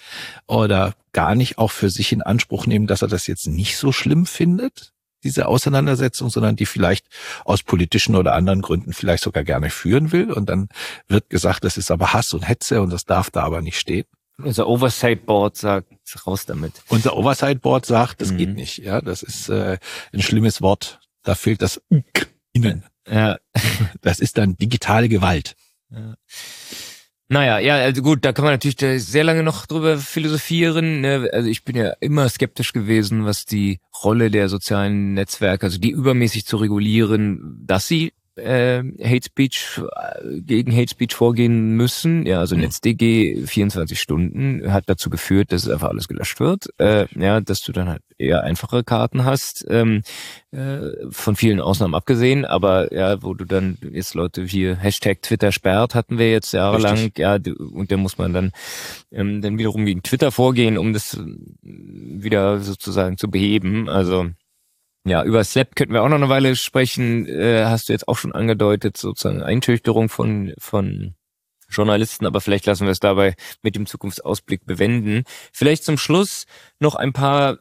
Speaker 3: oder gar nicht auch für sich in Anspruch nehmen, dass er das jetzt nicht so schlimm findet, diese Auseinandersetzung, sondern die vielleicht aus politischen oder anderen Gründen vielleicht sogar gerne führen will. Und dann wird gesagt, das ist aber Hass und Hetze und das darf da aber nicht stehen.
Speaker 1: Unser Oversight Board sagt, raus damit.
Speaker 3: Unser Oversight Board sagt, das geht nicht. Ja, das ist ein schlimmes Wort. Da fehlt das innen.
Speaker 1: Ja.
Speaker 3: Das ist dann digitale Gewalt.
Speaker 1: Ja. Naja, ja, also gut, da kann man natürlich sehr lange noch drüber philosophieren. Ne? Also ich bin ja immer skeptisch gewesen, was die Rolle der sozialen Netzwerke, also die übermäßig zu regulieren, dass sie Hate Speech gegen Hate Speech vorgehen müssen. Ja, also NetzDG 24 Stunden hat dazu geführt, dass es einfach alles gelöscht wird. Ja, dass du dann halt eher einfache Karten hast, von vielen Ausnahmen abgesehen, aber ja, wo du dann jetzt Leute hier Hashtag Twitter sperrt hatten wir jetzt jahrelang. Richtig. Ja, und da muss man dann wiederum gegen Twitter vorgehen, um das wieder sozusagen zu beheben. Also ja, über Slap könnten wir auch noch eine Weile sprechen. Hast du jetzt auch schon angedeutet, sozusagen Einschüchterung von Journalisten, aber vielleicht lassen wir es dabei mit dem Zukunftsausblick bewenden. Vielleicht zum Schluss noch ein paar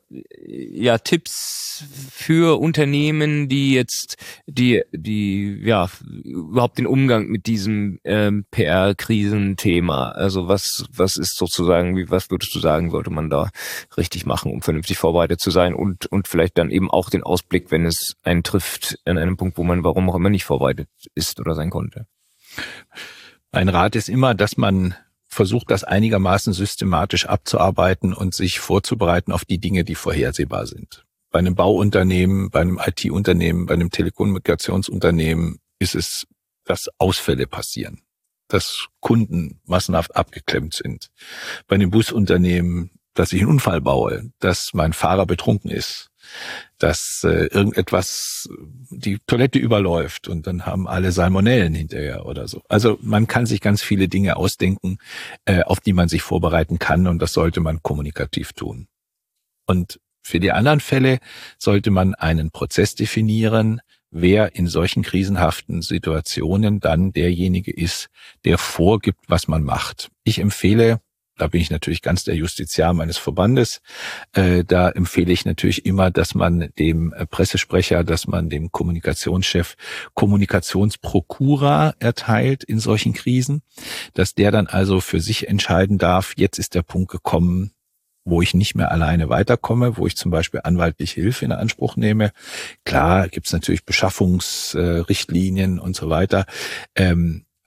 Speaker 1: Tipps für Unternehmen, die jetzt die überhaupt den Umgang mit diesem PR-Krisenthema. Also was ist sozusagen, was würdest du sagen, sollte man da richtig machen, um vernünftig vorbereitet zu sein und vielleicht dann eben auch den Ausblick, wenn es einen trifft, an einem Punkt, wo man warum auch immer nicht vorbereitet ist oder sein konnte.
Speaker 3: Mein Rat ist immer, dass man versucht, das einigermaßen systematisch abzuarbeiten und sich vorzubereiten auf die Dinge, die vorhersehbar sind. Bei einem Bauunternehmen, bei einem IT-Unternehmen, bei einem Telekommunikationsunternehmen ist es, dass Ausfälle passieren, dass Kunden massenhaft abgeklemmt sind. Bei einem Busunternehmen, dass ich einen Unfall baue, dass mein Fahrer betrunken ist, dass irgendetwas die Toilette überläuft und dann haben alle Salmonellen hinterher oder so. Also man kann sich ganz viele Dinge ausdenken, auf die man sich vorbereiten kann und das sollte man kommunikativ tun. Und für die anderen Fälle sollte man einen Prozess definieren, wer in solchen krisenhaften Situationen dann derjenige ist, der vorgibt, was man macht. Ich empfehle, da bin ich natürlich ganz der Justiziar meines Verbandes. Da empfehle ich natürlich immer, dass man dem Pressesprecher, dass man dem Kommunikationschef Kommunikationsprokura erteilt in solchen Krisen, dass der dann also für sich entscheiden darf, jetzt ist der Punkt gekommen, wo ich nicht mehr alleine weiterkomme, wo ich zum Beispiel anwaltliche Hilfe in Anspruch nehme. Klar, gibt's natürlich Beschaffungsrichtlinien und so weiter.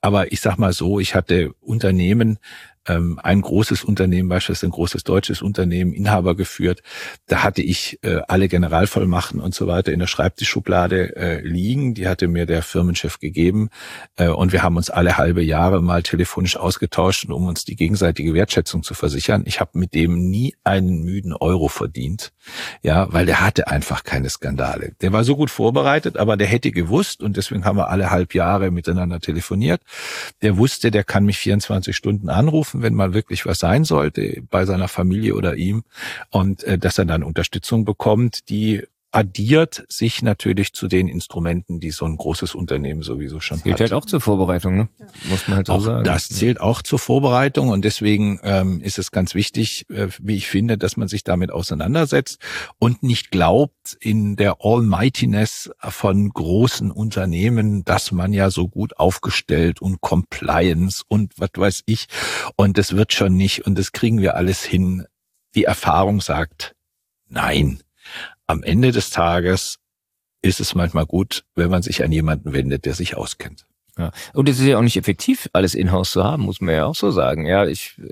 Speaker 3: Aber ich sag mal so, ich hatte Unternehmen, ein großes Unternehmen, beispielsweise ein großes deutsches Unternehmen, Inhaber geführt. Da hatte ich alle Generalvollmachten und so weiter in der Schreibtischschublade liegen. Die hatte mir der Firmenchef gegeben. Und wir haben uns alle halbe Jahre mal telefonisch ausgetauscht, um uns die gegenseitige Wertschätzung zu versichern. Ich habe mit dem nie einen müden Euro verdient, ja, weil der hatte einfach keine Skandale. Der war so gut vorbereitet, aber der hätte gewusst, und deswegen haben wir alle halb Jahre miteinander telefoniert. Der wusste, der kann mich 24 Stunden anrufen, wenn mal wirklich was sein sollte bei seiner Familie oder ihm, und dass er dann Unterstützung bekommt, die addiert sich natürlich zu den Instrumenten, die so ein großes Unternehmen sowieso schon hat.
Speaker 1: Zählt halt auch zur Vorbereitung, ne? Muss man halt so sagen.
Speaker 3: Das zählt auch zur Vorbereitung, und deswegen ist es ganz wichtig, wie ich finde, dass man sich damit auseinandersetzt und nicht glaubt, in der Almightiness von großen Unternehmen, dass man ja so gut aufgestellt und Compliance und was weiß ich, und das wird schon nicht und das kriegen wir alles hin. Die Erfahrung sagt, nein. Am Ende des Tages ist es manchmal gut, wenn man sich an jemanden wendet, der sich auskennt.
Speaker 1: Ja. Und es ist ja auch nicht effektiv, alles in-house zu haben, muss man ja auch so sagen. Ja,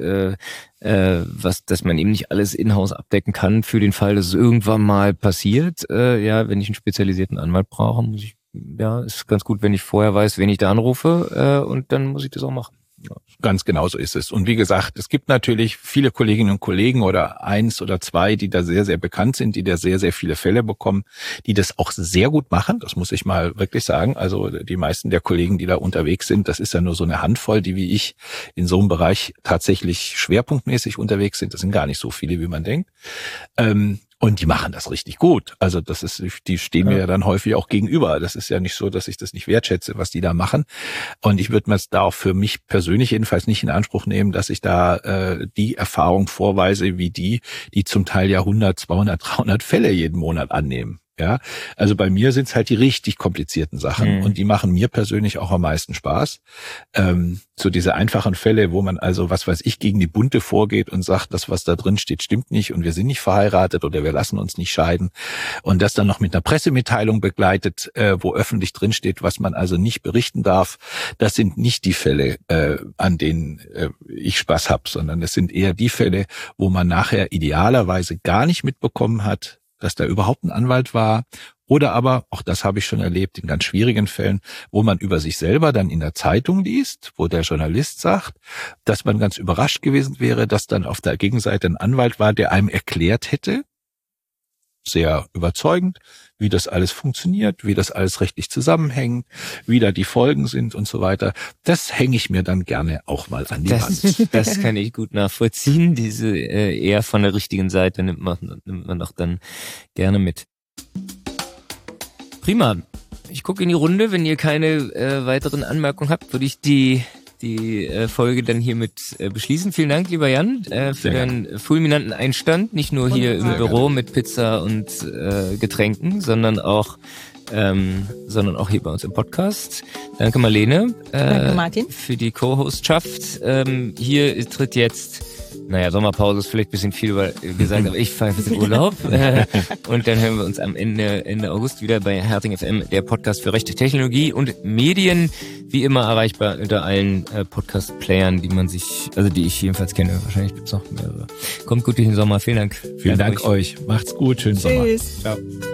Speaker 1: dass man eben nicht alles in-house abdecken kann für den Fall, dass es irgendwann mal passiert. Ja, wenn ich einen spezialisierten Anwalt brauche, ist ganz gut, wenn ich vorher weiß, wen ich da anrufe, und dann muss ich das auch machen.
Speaker 3: Ja. Ganz genau so ist es. Und wie gesagt, es gibt natürlich viele Kolleginnen und Kollegen oder 1 oder 2, die da sehr, sehr bekannt sind, die da sehr, sehr viele Fälle bekommen, die das auch sehr gut machen. Das muss ich mal wirklich sagen. Also die meisten der Kollegen, die da unterwegs sind, das ist ja nur so eine Handvoll, die wie ich in so einem Bereich tatsächlich schwerpunktmäßig unterwegs sind. Das sind gar nicht so viele, wie man denkt. Und die machen das richtig gut. Also die stehen mir ja dann häufig auch gegenüber. Das ist ja nicht so, dass ich das nicht wertschätze, was die da machen. Und ich würde mir es da auch für mich persönlich jedenfalls nicht in Anspruch nehmen, dass ich da die Erfahrung vorweise, wie die zum Teil ja 100, 200, 300 Fälle jeden Monat annehmen. Ja, also bei mir sind es halt die richtig komplizierten Sachen, und die machen mir persönlich auch am meisten Spaß. So diese einfachen Fälle, wo man also, was weiß ich, gegen die Bunte vorgeht und sagt, das, was da drin steht, stimmt nicht und wir sind nicht verheiratet oder wir lassen uns nicht scheiden, und das dann noch mit einer Pressemitteilung begleitet, wo öffentlich drin steht, was man also nicht berichten darf. Das sind nicht die Fälle, an denen ich Spaß habe, sondern es sind eher die Fälle, wo man nachher idealerweise gar nicht mitbekommen hat, dass da überhaupt ein Anwalt war, oder aber, auch das habe ich schon erlebt, in ganz schwierigen Fällen, wo man über sich selber dann in der Zeitung liest, wo der Journalist sagt, dass man ganz überrascht gewesen wäre, dass dann auf der Gegenseite ein Anwalt war, der einem erklärt hätte, sehr überzeugend, wie das alles funktioniert, wie das alles rechtlich zusammenhängt, wie da die Folgen sind und so weiter. Das hänge ich mir dann gerne auch mal an die Wand.
Speaker 1: Das kann ich gut nachvollziehen. Diese eher von der richtigen Seite nimmt man doch dann gerne mit. Prima. Ich gucke in die Runde. Wenn ihr keine weiteren Anmerkungen habt, würde ich die Folge dann hiermit beschließen. Vielen Dank, lieber Jan, für deinen fulminanten Einstand. Nicht nur hier im Büro mit Pizza und Getränken, sondern auch hier bei uns im Podcast. Danke, Marlene.
Speaker 2: Danke, Martin.
Speaker 1: Für die Co-Hostschaft. Hier tritt jetzt, Sommerpause ist vielleicht ein bisschen viel gesagt, aber ich fahre jetzt in Urlaub. Und dann hören wir uns am Ende August wieder bei Herting FM, der Podcast für Recht, Technologie und Medien. Wie immer erreichbar unter allen Podcast-Playern, die ich jedenfalls kenne. Wahrscheinlich gibt es noch mehrere. Kommt gut durch den Sommer. Vielen Dank.
Speaker 3: Vielen Dank euch. Macht's gut. Schönen Sommer.
Speaker 2: Tschüss.
Speaker 3: Ciao.